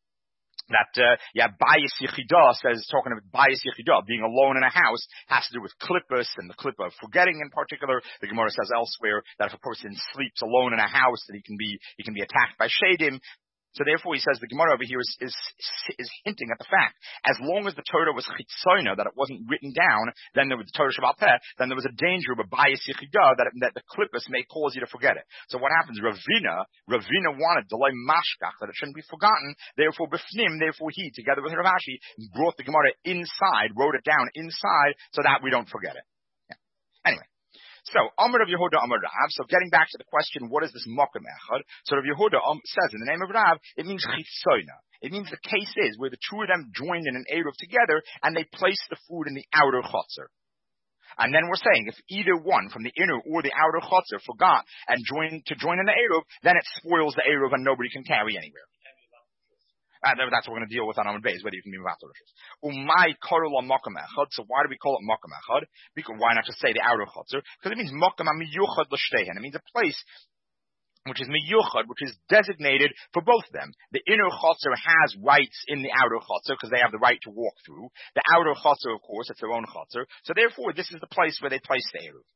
that, uh, yeah, Bayis Yechidah says, talking about Bayis Yechidah, being alone in a house, has to do with klippus and the klippa of forgetting in particular. The Gemara says elsewhere that if a person sleeps alone in a house, that he can be, he can be attacked by shadim. So therefore, he says the Gemara over here is, is, is hinting at the fact, as long as the Torah was chitzoina, that it wasn't written down, then there was the Torah Shabbat Peh, then there was a danger of a bias yichidah, that, that the klippus may cause you to forget it. So what happens? Ravina, Ravina wanted delay mashkach, that it shouldn't be forgotten. Therefore, b'fnim, therefore he, together with Rav Ashi, brought the Gemara inside, wrote it down inside, so that we don't forget it. Yeah. Anyway. So, Amar of Yehuda, Amar Rav. So, getting back to the question, what is this Mokum Echad? So, Rav Yehuda um, says in the name of Rav, it means Chitzoina. It means the case is where the two of them joined in an Eruv together and they placed the food in the outer chotzer. And then we're saying if either one from the inner or the outer chotzer forgot and joined to join in the Eruv, then it spoils the Eruv and nobody can carry anywhere. Uh, that's what we're going to deal with on Amud Beis, whether you can be Mevatel Rishus. Umay korul makam echad. So why do we call it makam echad? Because why not just say the outer chotzer? Because it means makam amiyuchad l'shtehen. It means a place which is miyuchad, which is designated for both of them. The inner chotzer has rights in the outer chotzer because they have the right to walk through. The outer chotzer, of course, it's their own chotzer. So therefore, this is the place where they place the Eruv.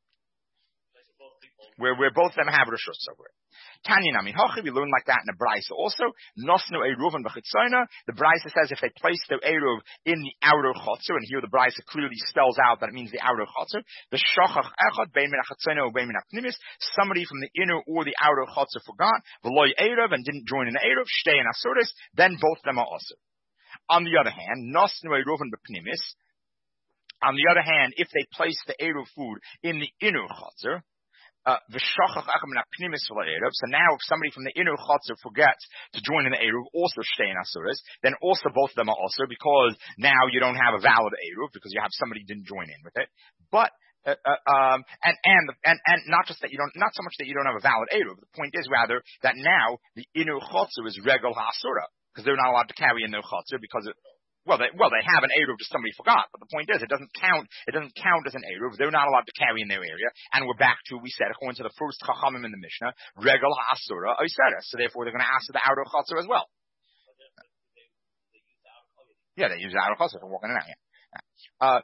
Where, where both of them have Rishus over it. Tanya Nami Hachi, we learn like that in the Braisa also. Nosnu Eruv and B'chitzona. The Braisa says if they place their Eruv in the outer chotzer, and here the Braisa clearly spells out that it means the outer chotzer. The Shachach Echad, Bein Min HaChitzona, Bein Min HaPnimis. Somebody from the inner or the outer chotzer forgot, V'loy Eruv, and didn't join in the Eruv, Shtei and Asuris, then both of them are also. On the other hand, Nosnu Eruv and B'Pnimis. On the other hand, if they place the Eruv food in the inner chotzer, Uh, so now if somebody from the inner chotzer forgets to join in the Eruv, also Shtei and Asuris, then also both of them are also, because now you don't have a valid Eruv, because you have somebody who didn't join in with it. But, uh, uh, um, and, and, and, and not just that you don't, not so much that you don't have a valid Eruv, the point is rather that now the inner chotzer is Regel HaAsura, because they're not allowed to carry in their chotzer because it, Well, they, well, they have an Eruv just somebody forgot, but the point is, it doesn't count, it doesn't count as an Eruv. They're not allowed to carry in their area, and we're back to, we said, according to the first Chachamim in the Mishnah, Regel HaAsura Oiseres. So therefore, they're going to ask for the outer Chotzer as well. Yeah, they use the outer Chotzer for walking in and out, yeah. Uh,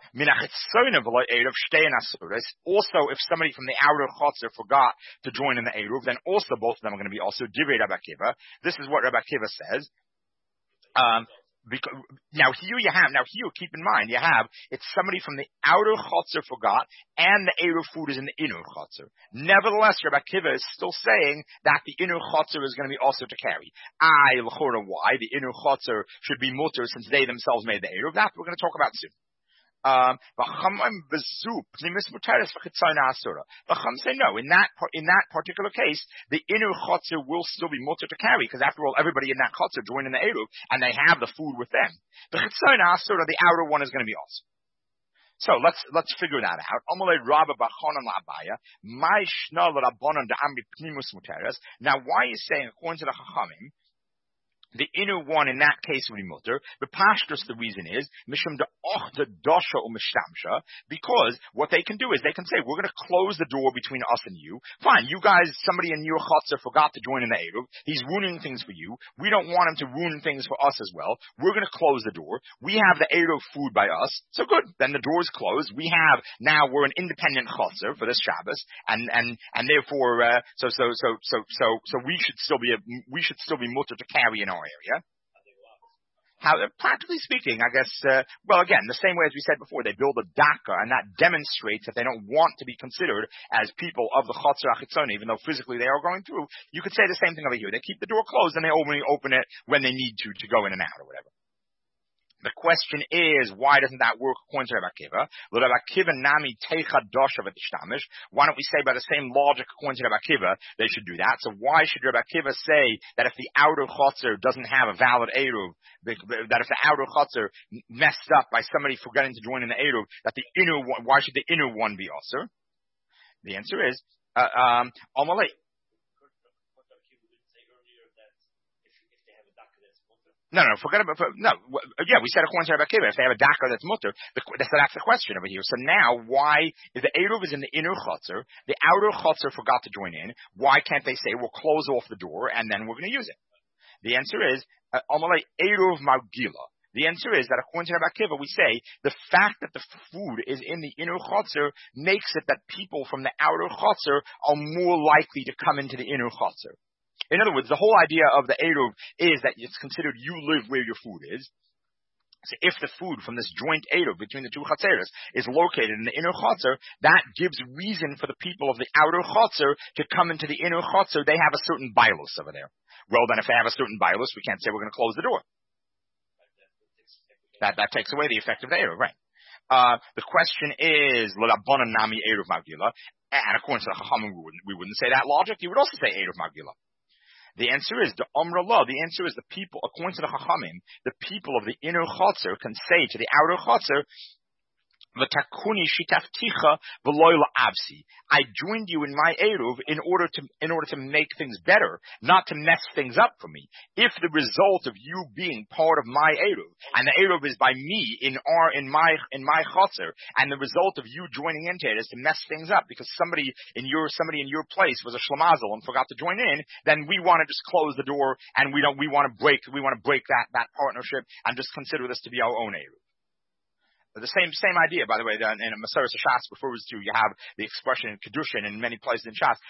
also, if somebody from the outer chotzer forgot to join in the Eruv, then also both of them are going to be also Divrei Rabbi Akiva. This is what Rabbi Akiva says. Um, Because, now here you have, now here keep in mind, you have, it's somebody from the outer chotzer forgot, and the Eruv food is in the inner chotzer. Nevertheless, Rabbi Akiva is still saying that the inner chotzer is going to be also to carry. I, l'chora, why? The inner chotzer should be mutter since they themselves made the Eruv. That we're going to talk about soon. Um, V'cham say no. In that in that particular case, the inner chotzer will still be mutter to carry, because after all, everybody in that chotzer joined in the Eruv, and they have the food with them. The chitzona asura, the outer one, is going to be also. So let's let's figure that out. Amalei Rabba Bachonan LaAbaya, my shna l'Rabbanan de'amri pnimus muteres. Now, why is saying according to the Chachamim, the inner one in that case would be mutter? The pashtus, the reason is mishum de'och dosha u'mishtamsha, because what they can do is they can say, we're going to close the door between us and you. Fine, you guys, somebody in your chotzer forgot to join in the Eruv. He's ruining things for you. We don't want him to ruin things for us as well. We're going to close the door. We have the Eruv food by us, so good. Then the door's closed. We have now we're an independent chotzer for this Shabbos, and and and therefore, uh, so so so so so so we should still be a, we should still be mutter to carry in our area. How, practically speaking, I guess, uh, well, again, the same way as we said before, they build a daka, and that demonstrates that they don't want to be considered as people of the chotzer achitzoni, even though physically they are going through. You could say the same thing over here. They keep the door closed, and they only open it when they need to, to go in and out or whatever. The question is, why doesn't that work according to Rabbi Akiva? Rabbi Akiva nami teicha dosha v'tishtamish. Why don't we say by the same logic according to Rabbi Akiva, they should do that? So why should Rabbi Akiva say that if the outer chotzer doesn't have a valid Eruv, that if the outer chotzer messed up by somebody forgetting to join in the Eruv, that the inner one, why should the inner one be also? The answer is, uh, um, Amalei. No, no, forget about, no, yeah, we said according to Rabbi Akiva, if they have a daka that's mutter, that's, that's the question over here. So now, why, if the Eruv is in the inner chotzer, the outer chotzer forgot to join in, why can't they say, we'll close off the door and then we're going to use it? The answer is, Amalei Eruv Margila. The answer is that according to Rabbi Akiva, we say, the fact that the food is in the inner chotzer makes it that people from the outer chotzer are more likely to come into the inner chotzer. In other words, the whole idea of the Eruv is that it's considered you live where your food is. So if the food from this joint Eruv between the two chatzeres is located in the inner chotzer, that gives reason for the people of the outer chotzer to come into the inner chotzer. They have a certain bilos over there. Well, then if they have a certain bilos, we can't say we're going to close the door. That that takes away the effect of the Eruv, right? Uh, the question is, l'Rabbanan nami Eruv Magila, and according to the Chachamim, we wouldn't, we wouldn't say that logic. You would also say Eruv Magila. The answer is the Amra law. The answer is the people, according to the Chachamim, the people of the inner Chotzer can say to the outer Chotzer, V'takuni shitafticha v'loy la'avsi. I joined you in my Eruv in order to in order to make things better, not to mess things up for me. If the result of you being part of my Eruv, and the Eruv is by me in our in my in my chotzer, and the result of you joining into it is to mess things up because somebody in your somebody in your place was a shlamazel and forgot to join in, then we want to just close the door and we don't we want to break we want to break that that partnership and just consider this to be our own Eruv. The same same idea, by the way, that in Maseres Shas refers to, you have the expression in Kedushin in many places in Shas,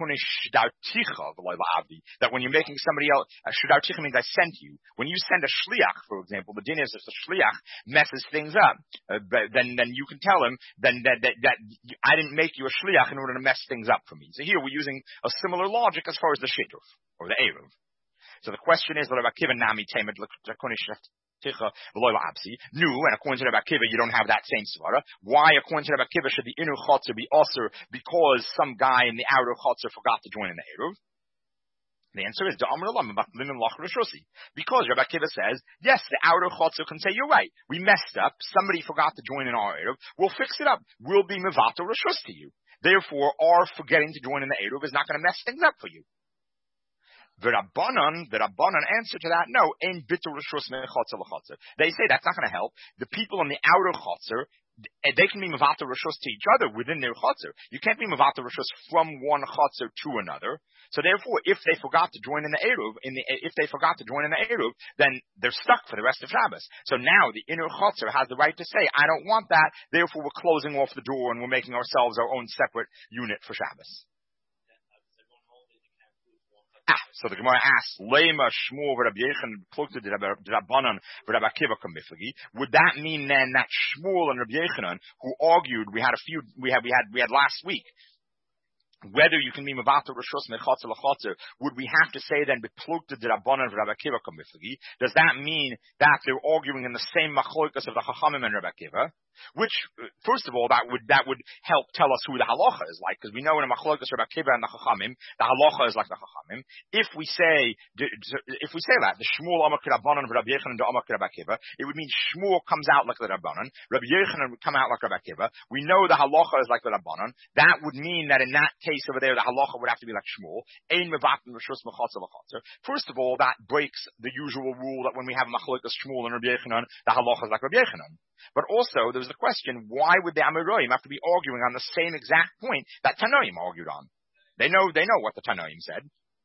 that when you're making somebody else, shidarticha means I sent you. When you send a shliach, for example, the din is if the shliach messes things up, uh, then then you can tell him then that, that that I didn't make you a shliach in order to mess things up for me. So here we're using a similar logic as far as the shidduch or the eruv. So the question is, Rabbi Akiva nami temed New, and according to Rabbi Akiva, you don't have that same svara. Why, according to Rabbi Akiva, should the inner chotzer be usher because some guy in the outer chotzer forgot to join in the eruv? The answer is because Rabbi Akiva says, yes, the outer chotzer can say, you're right, we messed up, somebody forgot to join in our eruv, we'll fix it up, we'll be mevato rishus to you. Therefore, our forgetting to join in the eruv is not going to mess things up for you. The Rabbanan, the Rabbanan answer to that, no, ein bitul rishus mechotzer l'chotzer. They say that's not going to help. The people in the outer chotzer, they can be mevater rishus to each other within their chotzer. You can't be mevater rishus from one chotzer to another. So therefore, if they forgot to join in the eruv, in the, if they forgot to join in the eruv, then they're stuck for the rest of Shabbos. So now the inner chotzer has the right to say, I don't want that. Therefore, we're closing off the door and we're making ourselves our own separate unit for Shabbos. Ah, so the Gemara asks, Lema Shmuel Rabbi Yechon quoted Rabbanan Rabbi Akiva Kamiflagi. Would that mean then that Shmuel and Rabbi Yechonon, who argued, we had a few, we had, we had, we had last week, whether you can be mevater rishus mechotzer l'chotzer, would we have to say then beplukta de Rabbanan Rabbi Akiva Kamiflagi? Does that mean that they're arguing in the same machlokas of the Chachamim and Rabbi Akiva? Which, first of all, that would that would help tell us who the halacha is like, because we know in a machlokas Rabbi Akiva and the Chachamim, the halacha is like the Chachamim. If we say if we say that the Shmuel Amar Rabbanan and Rabbi Yechonon Amar Rabbi Akiva, it would mean Shmuel comes out like the Rabbanan, Rabbi Yechonon would come out like Rabbi Akiva. We know the halacha is like the Rabbanan. That would mean that in that case over there, the halacha would have to be like Shmuel. Ein mevatin rishus mechotzer l'chotzer. First of all, that breaks the usual rule that when we have machlokas Shmuel and Rabbi Yechonon, the halacha is like Rabbi Yechonon. But also, there's the question, why would the Amoraim have to be arguing on the same exact point that Tanoim argued on? They know, they know what the Tanoim said.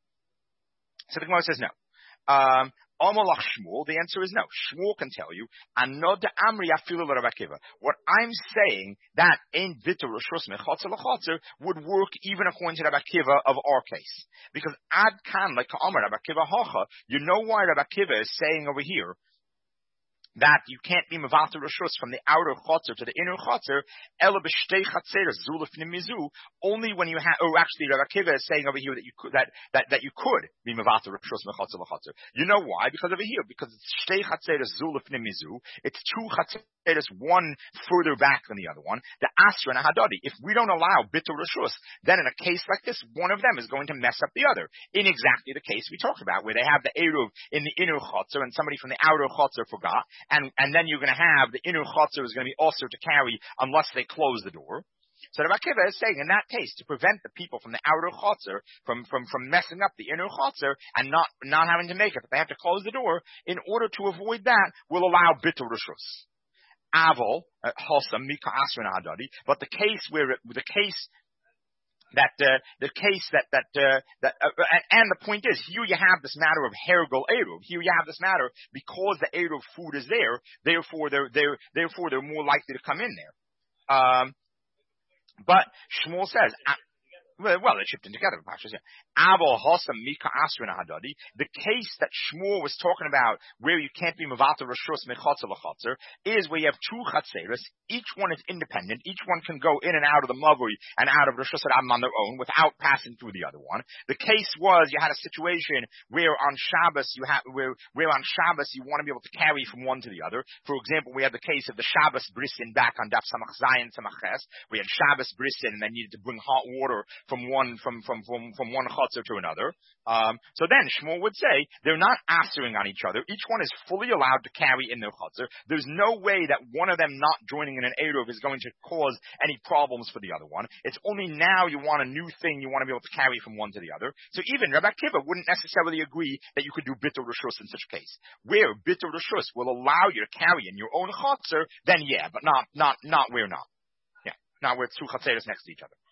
So the Gemara says no. Um, Amalach Shmuel, the answer is no. Shmuel can tell you, Anod Amri Afilu Rabbi Akiva. What I'm saying, that Ein Bitur Rishus Mechotzer L'Chotzer would work even according to Rabbi Akiva of our case. Because Ad Kan, like Ka'amar Rabbi Akiva Hacha, you know why Rabbi Akiva is saying over here, that you can't be mevater rishus from the outer chotzer to the inner chotzer, ela b'shtei chatzeres zuluf nimizu, only when you have, oh actually Rabbi Akiva is saying over here that you could, that, that, that you could be mevater rishus mechotzer l'chotzer. You know why? Because over here, because it's shtei chatzeres zuluf nimizu, it's two chatzeres, one further back than the other one, the asra and a hadadi. If we don't allow bitur rishus, then in a case like this, one of them is going to mess up the other. In exactly the case we talked about, where they have the eruv in the inner chotzer and somebody from the outer chotzer forgot, And, and then you're going to have the inner chotzer is going to be also to carry unless they close the door. So Rabbi Akiva is saying in that case, to prevent the people from the outer chotzer from, from, from messing up the inner chotzer and not, not having to make it, but they have to close the door, in order to avoid that, we'll allow bitur rishus. Aval, Hosa, Mika Asrin Hadadi, but the case where, it, the case That uh, the case that that uh, that uh, and the point is, here you have this matter of hergel eruv. Here you have this matter because the eruv food is there, therefore they're they're therefore they're more likely to come in there. Um, but Shmuel says, uh, well, well, they shipped in together. Aval Hosam Mika Asrin Hadadi. The case that Shmuel was talking about, where you can't be mevater rishus mechotzer l'chotzer, is where you have two chatzeres. Each one is independent. Each one can go in and out of the mavui and out of rishus adam on their own without passing through the other one. The case was you had a situation where on Shabbos you have where where on Shabbos you want to be able to carry from one to the other. For example, we had the case of the Shabbos brisin back on Daf Samach Zayin Samach Ches. We had Shabbos brisin and they needed to bring hot water from one from from from, from one chutzner to another. Um, so then Shmuel would say they're not answering on each other. Each one is fully allowed to carry in their chutzner. There's no way that one of them not joining in an eruv is going to cause any problems for the other one. It's only now you want a new thing you want to be able to carry from one to the other. So even Rabbi Akiva wouldn't necessarily agree that you could do bitul rishus in such a case. Where bitul rishus will allow you to carry in your own chutzner, then yeah, but not not not where not. Yeah, not where two chatzeros next to each other.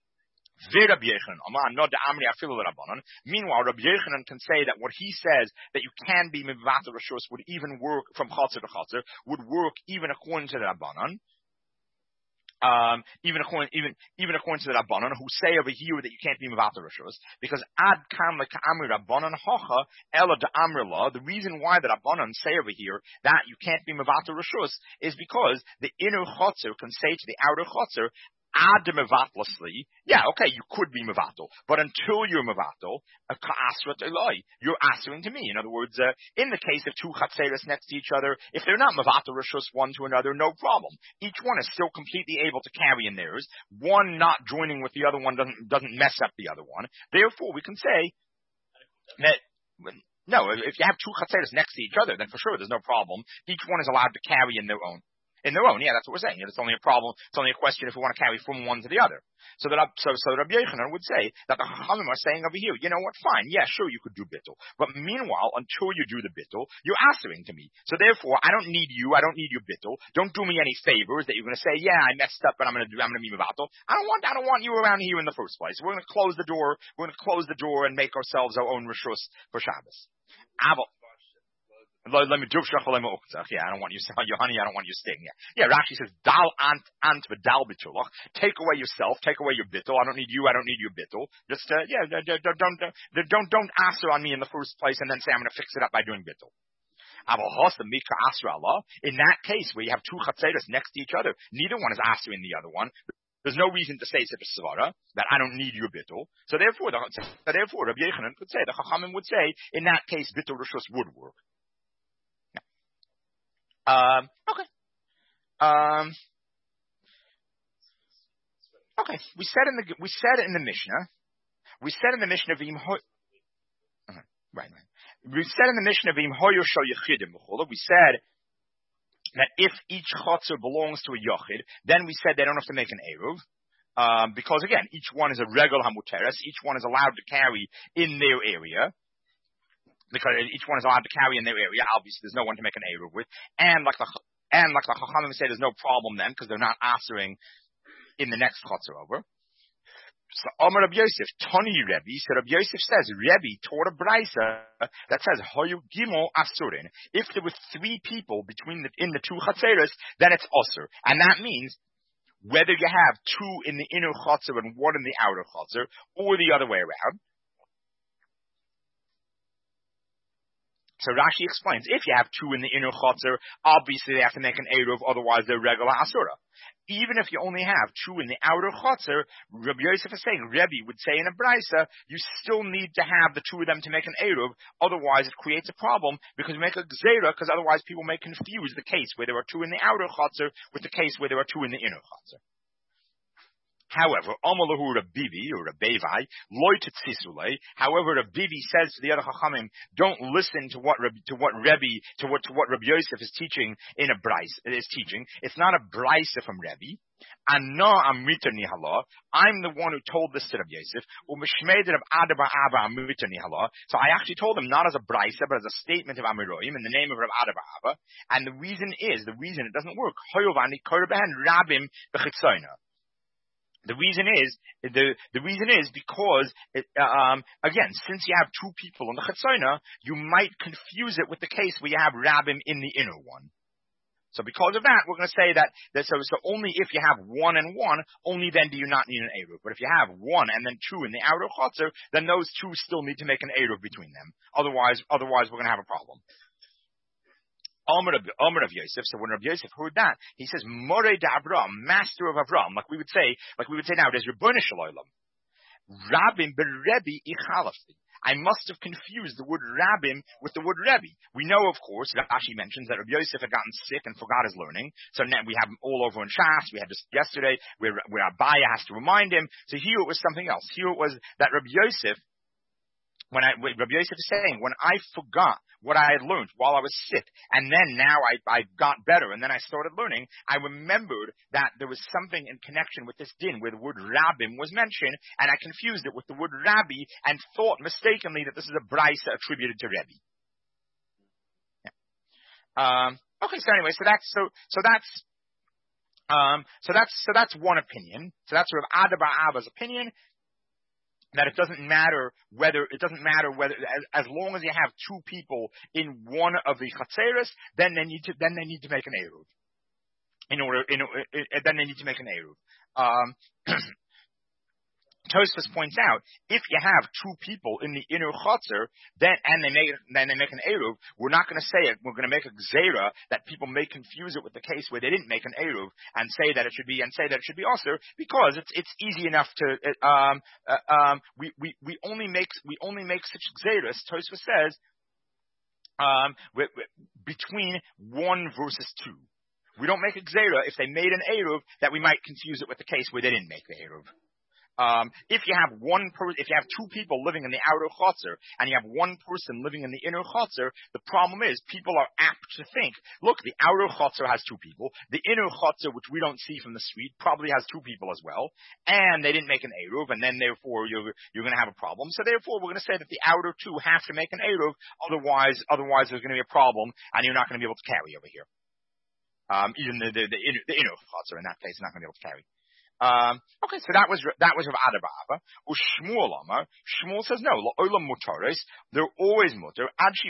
Meanwhile, Rabbi Yochanan can say that what he says that you can be mivater rishus would even work from chotzer to chotzer, would work even according to the Rabbanan. Um, even according, even, even according to the Rabbanan, who say over here that you can't be mivater rishus, because ad kam le'ka'amri Rabbanan hocha ela da'amrila. The reason why the Rabbanan say over here that you can't be mivater rishus is because the inner chotzer can say to the outer chotzer, ad mevatlessly, yeah, okay, you could be mevatel, but until you're mevatel, a ka'asrat eloi, you're answering to me. In other words, uh, in the case of two chatzeros next to each other, if they're not mevatel rishus one to another, no problem. Each one is still completely able to carry in theirs. One not joining with the other one doesn't doesn't mess up the other one. Therefore, we can say that. No, if you have two chatzeros next to each other, then for sure there's no problem. Each one is allowed to carry in their own. In their own, yeah, that's what we're saying. It's only a problem. It's only a question if we want to carry from one to the other. So that, so, so Rabbi Yochanan would say that the Chachamim are saying over here, you know what, fine, yeah, sure, you could do bittul. But meanwhile, until you do the bittul, you're answering to me. So therefore, I don't need you, I don't need your bittul. Don't do me any favors that you're going to say, yeah, I messed up, but I'm going to do, I'm going to be mevatel. I don't want, I don't want you around here in the first place. We're going to close the door, we're going to close the door and make ourselves our own rishus for Shabbos. Abel. Let me do yeah, I don't want you your honey, I don't want you sting. Yeah. Yeah, Rashi says, Dal ant ant v'dal bitulach. Take away yourself, take away your bittul. I don't need you, I don't need your bittul. Just uh, yeah, don't don't don't don't answer on me in the first place and then say I'm gonna fix it up by doing bittul. In that case where you have two chatzeros next to each other, neither one is answering the other one. There's no reason to say such a svara that I don't need your bittul. So therefore, the, so therefore, Rabbi Yochanan could say, the Chachamim would say, in that case, bittul rishus would work. Um, okay. Um, okay. We said in the we said in the Mishnah, we said in the Mishnah v'im ho. Uh-huh. Right, right. We said in the Mishnah v'im hoyo shel yechidim b'chola. We said that if each chotzer belongs to a yochid, then we said they don't have to make an eruv. Um, because again, each one is a regel hamuteres. Each one is allowed to carry in their area. Because each one is allowed to carry in their area. Obviously, there's no one to make an eruv with, and like the and like the Chachamim say, there's no problem then because they're not answering in the next chotzer over. So Amar Rabbi Yosef, Tani Rebbe, so Rabbi Yosef says Rebbe taught a brisa that says Hoyu Gimel Asurin. If there were three people between the in the two chatzeros, then it's Asur, and that means whether you have two in the inner chotzer and one in the outer chotzer, or the other way around. So Rashi explains, if you have two in the inner chotzer, obviously they have to make an eruv, otherwise they're regular asura. Even if you only have two in the outer chotzer, Rabbi Yosef is saying, Rebbe would say in a brisa, you still need to have the two of them to make an eruv, otherwise it creates a problem, because you make a gzeira, because otherwise people may confuse the case where there are two in the outer chotzer with the case where there are two in the inner chotzer. However, Amalahu Rabbivi or Rabbevai, Loitetzisulei. However, Rabbivi says to the other Chachamim, don't listen to what Rabbi, to what Rebbe, to what to what Rabbi Yosef is teaching in a brais. Is teaching. It's not a brisa from Rebbe. Anna Amrita Nihala. I'm the one who told this to Rabbi Yosef. Umishmeded of Adaba Abba Amrita Nihala. So I actually told him not as a brisa, but as a statement of Amiroim in the name of Rabbi Adaba Abba. And the reason is the reason it doesn't work. Hoyovani Korban Rabim Bechitzoina. The reason is the the reason is because it, um, again, since you have two people in the chetzona, you might confuse it with the case where you have rabbim in the inner one. So because of that, we're going to say that, that so so only if you have one and one, only then do you not need an eruv. But if you have one and then two in the outer chotzer, then those two still need to make an eruv between them. Otherwise, otherwise we're going to have a problem. Omer of, Omer of Yosef. So when Rabbi Yosef heard that, he says, Morei de Avram, master of Avram, like we would say, like we would say nowadays, Rebbeinu Shalom. Rabbim beRebbi ichalafti. I must have confused the word rabbim with the word Rebbe. We know, of course, Rashi mentions that Rabbi Yosef had gotten sick and forgot his learning. So now we have him all over in Shas. We had this yesterday where, where Abaya has to remind him. So here it was something else. Here it was that Rabbi Yosef, when I, Rabbi Yosef is saying, when I forgot what I had learned while I was sick, and then now I, I got better, and then I started learning, I remembered that there was something in connection with this din where the word rabbim was mentioned, and I confused it with the word rabbi, and thought mistakenly that this is a brisa attributed to Rebbe. Yeah. Um, okay, so anyway, so that's, so, so that's, um, so that's, so that's one opinion. So that's sort of Ada bar Abba's opinion, that it doesn't matter whether, it doesn't matter whether, as, as long as you have two people in one of the chatzeres, then they need to, then they need to make an eruv. In order, in, in, then they need to make an eruv. Um, Tosfos points out, if you have two people in the inner chotzer, then and they make then they make an eruv, we're not going to say it. We're going to make a gzeira that people may confuse it with the case where they didn't make an eruv and say that it should be and say that it should be also, because it's it's easy enough to um uh, um we, we we only make we only make such gzeiras. Tosfos says um between one versus two. We don't make a gzeira if they made an eruv that we might confuse it with the case where they didn't make the eruv. Um, if you have one per, if you have two people living in the outer chotzer and you have one person living in the inner chotzer, the problem is people are apt to think, look, the outer chotzer has two people, the inner chotzer, which we don't see from the street, probably has two people as well, and they didn't make an eruv, and then therefore you're you're going to have a problem. So therefore, we're going to say that the outer two have to make an eruv, otherwise, otherwise there's going to be a problem, and you're not going to be able to carry over here. Um, even the the, the inner the inner chotzer in that case is not going to be able to carry. Um, okay, so that was that was Rav Ada bar Abba. Shmuel Amar. Shmuel says no. La'olam mutaris. They're always mutar. Unless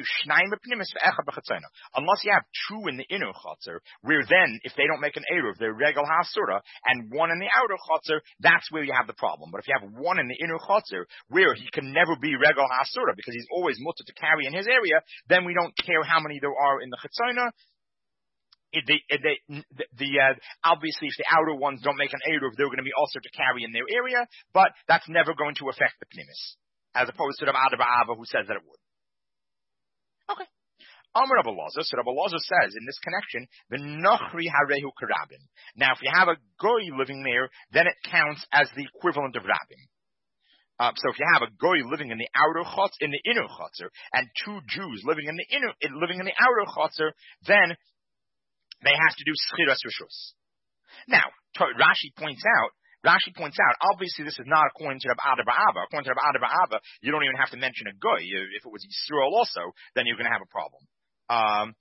you have two in the inner chotzer, where then if they don't make an eruv, they're regal hasura, and one in the outer chotzer, that's where you have the problem. But if you have one in the inner chotzer, where he can never be regal hasura because he's always mutar to carry in his area, then we don't care how many there are in the chetzona. It, they, they, the, the uh, obviously, if the outer ones don't make an eruv, they're going to be also to carry in their area, but that's never going to affect the pnimis, as opposed to the Ada bar Abba who says that it would. Okay. Amar Rabbi Elazar, so Rabbi Elazar says in this connection, the nochri harehu karabin. Now, if you have a goy living there, then it counts as the equivalent of rabbin. Uh, so if you have a goy living in the outer chotz, in the inner chotzer, and two Jews living in the inner, living in the outer chotzer, then they have to do schiras rishus. Now, Rashi points out, Rashi points out, obviously this is not according to Rav Ada bar Abba. According to Rav Ada bar Abba, you don't even have to mention a goy. If it was Yisrael also, then you're going to have a problem. Um,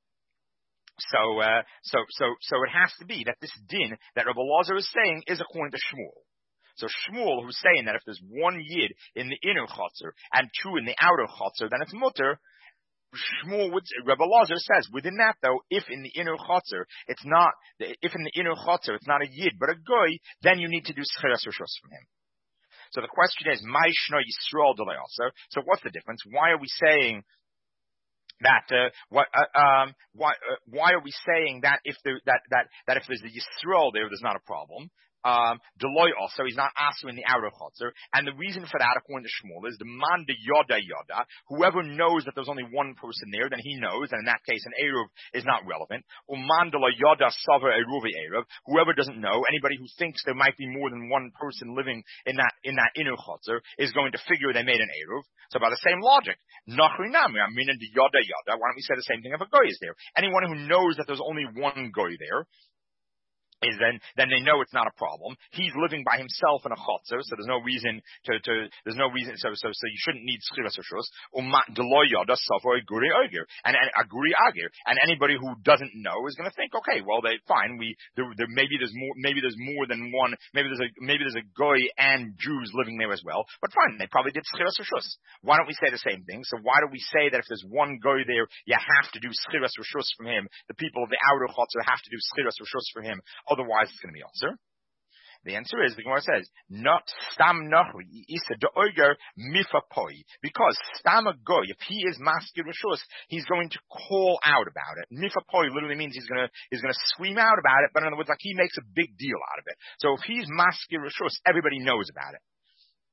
so, uh, so, so, so it has to be that this din that Rabbi Elazar is saying is according to Shmuel. So Shmuel, who's saying that if there's one yid in the inner chotzer and two in the outer chotzer, then it's mutter. Shmuel would, Rabbi Elazar says, within that though, if in the inner chotzer, it's not, if in the inner chotzer, it's not a yid, but a goy, then you need to do schiras rishus from him. So the question is, my shno Yisrael delay also. So what's the difference? Why are we saying that, uh, what, uh, um, why, uh, why are we saying that if there, that, that, that if there's a Yisrael there, there's not a problem? Um, Deloy also, he's not asu in the outer chotzer, and the reason for that, according to Shmuel, is the man de yoda yoda. Whoever knows that there's only one person there, then he knows, and in that case, an eruv is not relevant. Uman de la yoda saver eruvi eruv. Whoever doesn't know, anybody who thinks there might be more than one person living in that in that inner chotzer is going to figure they made an eruv. So by the same logic, nachrinami, I mean de yoda yoda. Why don't we say the same thing if a goy is there? Anyone who knows that there's only one goy there, is then, then they know it's not a problem. He's living by himself in a chotzer, so there's no reason to, to, there's no reason, so, so, so you shouldn't need schiras rishus. And, and, aguri agir. And anybody who doesn't know is gonna think, okay, well, they, fine, we, there, there, maybe there's more, maybe there's more than one, maybe there's a, maybe there's a goy and Jews living there as well. But fine, they probably did schiras rishus. Why don't we say the same thing? So why do we say that if there's one goy there, you have to do schiras rishus from him? The people of the outer chotzer have to do schiras rishus for him. Otherwise, it's going to be answer. The answer is, the Gemara says, not stam nachri isa de'oger mifapoi, because stam a goy, if he is maskir rishus, he's going to call out about it. Mifapoi literally means he's going to he's going to scream out about it, but in other words, like he makes a big deal out of it. So if he's maskir rishus, everybody knows about it.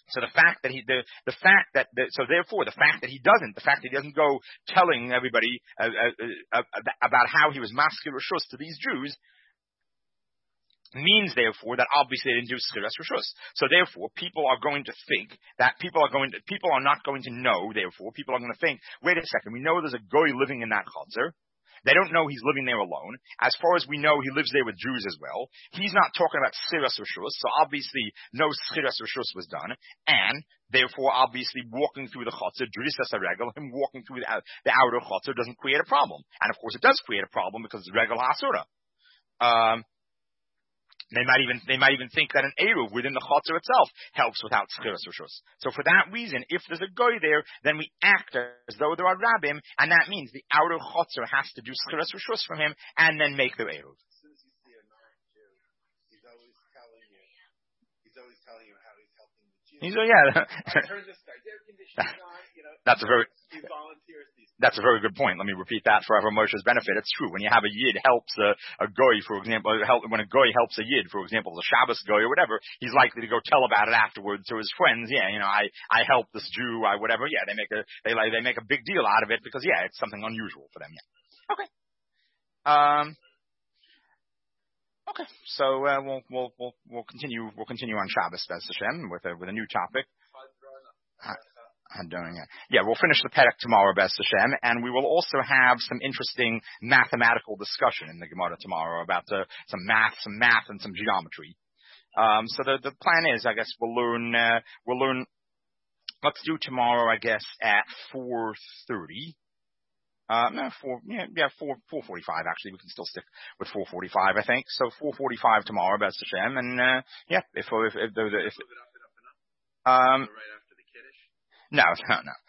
So the fact that he, the, the fact that, the, so therefore the fact that he doesn't, the fact that he doesn't go telling everybody uh, uh, uh, about how he was maskir rishus to these Jews, means therefore that obviously they didn't do schiras rishus. So therefore people are going to think that people are going to, people are not going to know, therefore people are going to think, wait a second, we know there's a goy living in that chutzner. They don't know he's living there alone. As far as we know, he lives there with Jews as well. He's not talking about schiras rishus, so obviously no schiras rishus was done, and therefore obviously walking through the chutzner, drisas haregel, him walking through the, the outer chutzner doesn't create a problem. And of course it does create a problem because it's regel hasura. Um, They might even they might even think that an eruv within the chutzner itself helps without schiras rishus. So for that reason, if there's a goy there, then we act as though there are rabbim, and that means the outer chutzner has to do schiras rishus from him and then make the eruv. As soon as you see a non-Jew, he's always telling you, he's always telling you how he's helping the Jews. He's uh, yeah. Turn this guy, their conditions on, you know. That's a very he volunteers these. That's a very good point. Let me repeat that for Avram Moshe's benefit. It's true. When you have a yid helps a, a goy, for example, help, when a goy helps a yid, for example, the Shabbos goy or whatever, he's likely to go tell about it afterwards to his friends. Yeah, you know, I, I helped this Jew, I whatever. Yeah, they make a, they like, they make a big deal out of it because yeah, it's something unusual for them. Yeah. Okay. Um, okay. So, uh, we'll, we'll, we'll, we'll continue, we'll continue on Shabbos, Bez Hashem, with a, with a new topic. I'm doing it. Yeah, we'll finish the Perek tomorrow, B'ez Hashem, and we will also have some interesting mathematical discussion in the Gemara tomorrow about uh, some math, some math, and some geometry. Um, so the the plan is, I guess, we'll learn uh, we'll learn. Let's do tomorrow, I guess, at four thirty. Uh, no, four, yeah, yeah, four, four forty-five. Actually, we can still stick with four forty-five, I think. So four forty-five tomorrow, B'ez Hashem, and uh, yeah, if if if, if, if, if um. Right after the Kiddush? No, no, no.